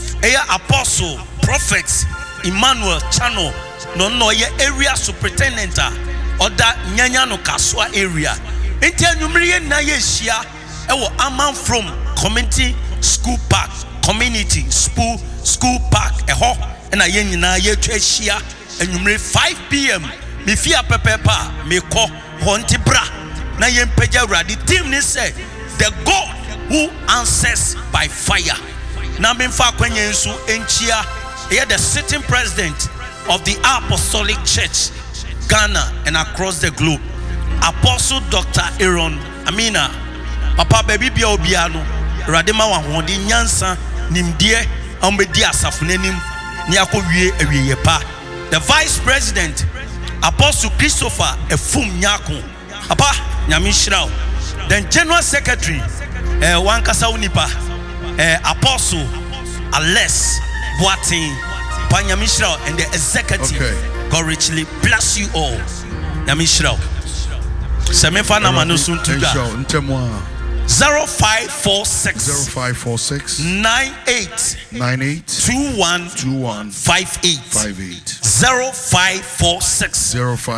prophets Emmanuel Channel no ye area superintendent oda nyanya no Kasua area. Inti anumriye na yeshia ewo Aman from community school park community school park eho na ye nyina ye twahia anumre 5 p.m. me fia pepepa me ko honti bra na ye mpagya urade team ni say the God who answers by fire. Na me mfa kwanye nso enchia ye the sitting president of the Apostolic Church Ghana and across the globe, Apostle Dr. Aaron Amina Papa baby bia obiano radema wa hondi nyansa nimdie ombedi asafunenim ni akowie awieye pa. The vice president Apostle Christopher Efum Nyako Papa nyamishirao. Then general secretary wankasa unipa Apostle Ales Boating Panyamishirao and the executive. God richly bless you all. Nyamishirao. Semefa na manusun tuda 0546 98 21 58 0546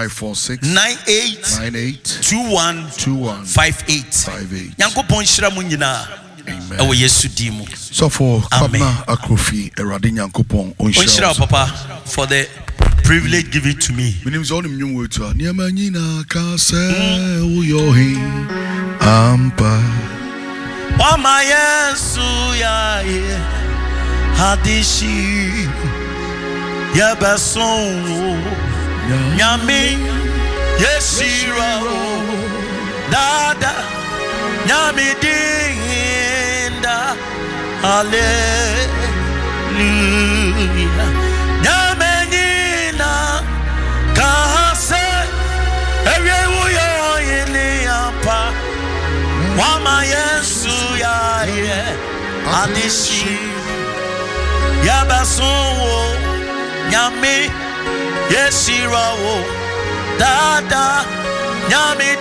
98 21 58. Yankopon shira mu nyina. Amen. Yesu dimu. So for Kwabena Akrofi Erade Nyankopon onshira papa for the privilege given to me. My name is Onim Nyumwetu. Niema nyina ka se uyohi ampa. Wama Yesu ya ye hadishi ya bason nyami yeshira dada nyami dinda hallelujah nyame nyina kahase ewe uyo yini ampa wama Yesu ya ye anishi ya bason nyami yeshira dada nyami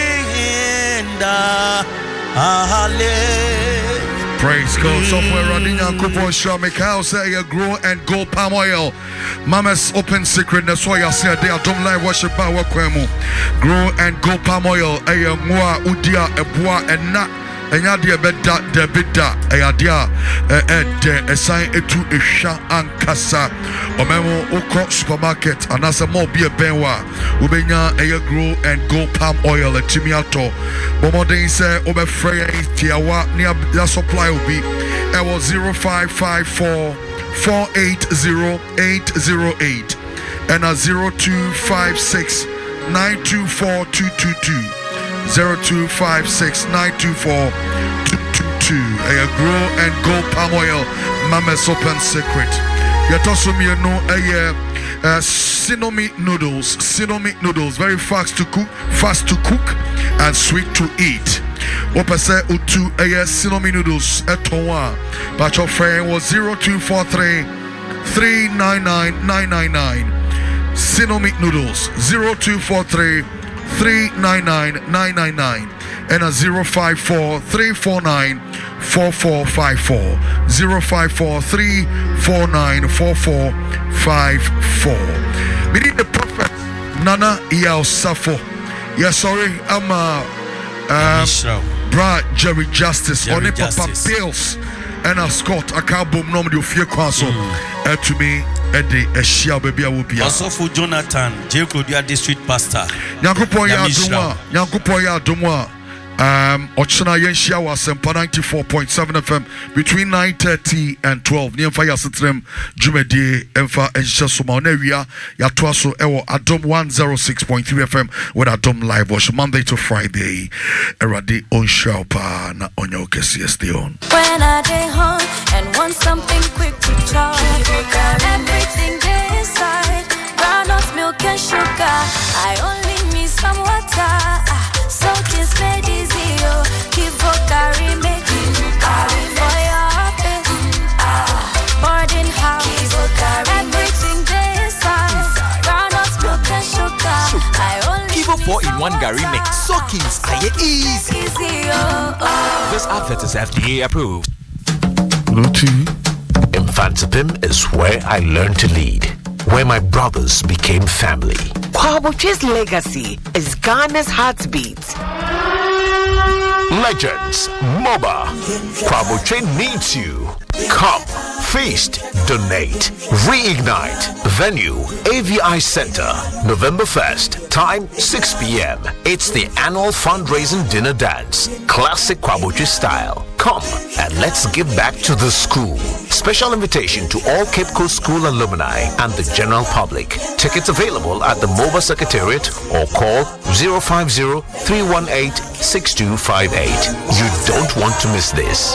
dinda hallelujah. Praise God. Somewhere running on Coupon Shaw Mikhail say a grow and go palm oil. Mama's open secret. That's why I say they are don't like worship power kwemu. Grow and go palm oil. A mua udia a bois and not. Enya dia beda de beda eyadia de sign etu ehwa ankasa omemo okro supermarket anasa mo bia benwa ubenya eye grow and go palm oil atimi ato bomodin say obefrey tiawa near the supply will be 0554 480808 and 0256 924 222 0256 924 222. A grow and go palm oil, Mama's open secret. Yet also me know a Sinomi noodles, very fast to cook and sweet to eat. Opese utu a Sinomi noodles at Towa. But your friend was 0243 399 999. Sinomi noodles 0243 399 999 and a 054 349 4454 054 349 4454 081-316-954. We need the prophet Nana Safo. Yes, sorry, I'm Bra Jerry Justice on it, Papa Pills and a Scott. I can't boom no me fear council to me. Eddie Eshia baby will be also for Jonathan Jekodia district pastor. Nyankupoya Dumwa. Ochana Yenshia was 94.7 FM between 9:30 and 12. Near Fire Sitrem Jumedi Enfa Ensha Area Yatwaso Ewo Adom 106.3 FM with Adom Live Wash Monday to Friday. Eradi on Shaupa na onyo kesiesti on. When I day home and want something quick to chop, everything they inside, groundnut milk and sugar. I only need some water. So it's made easy, oh. Keep for carry, make it carry for your face. Boarding house, everything they inside. Groundnuts, milk and sugar. I only Kivo 4-in-1 Gary mix. Soakings are easy. This outfit is FDA approved. Infantipim is where I learned to lead, where my brothers became family. Kwaboche's legacy is Ghana's heartbeat. Legends, MOBA. Kwaboche needs you. Come, feast, donate, reignite. Venue, AVI Center, November 1st, time 6 p.m. It's the annual fundraising dinner dance, classic Kwaboche style. Come and let's give back to the school. Special invitation to all Cape Coast School alumni and the general public. Tickets available at the MOBA Secretariat or call 050-318-6258. You don't want to miss this.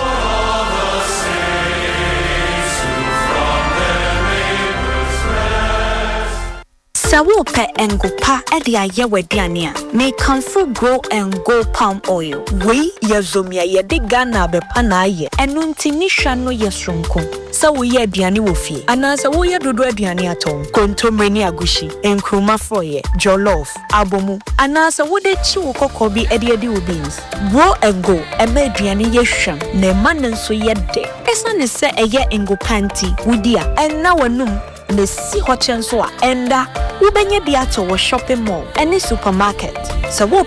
Sawope and go pa edia yewediania. May Comfort Grow and Go palm oil. We yazomia yediga na bepa na ye. Enunti nisha no yesronko. Sa wo ye aduane wo fie. Anasa wo ye dodo aduane aton. Kontomreni agushi, enkruma froye, jollof, abomu. Anasa wo de chi wo kokobi edi wo beans. Grow and Go ema aduane ye hwam. Na ma nso ye de. Esa ne se eye ngo panti wudia. Enna wanum ne si hochenso a enda. Ubenye diato wo shopping mall any supermarket. So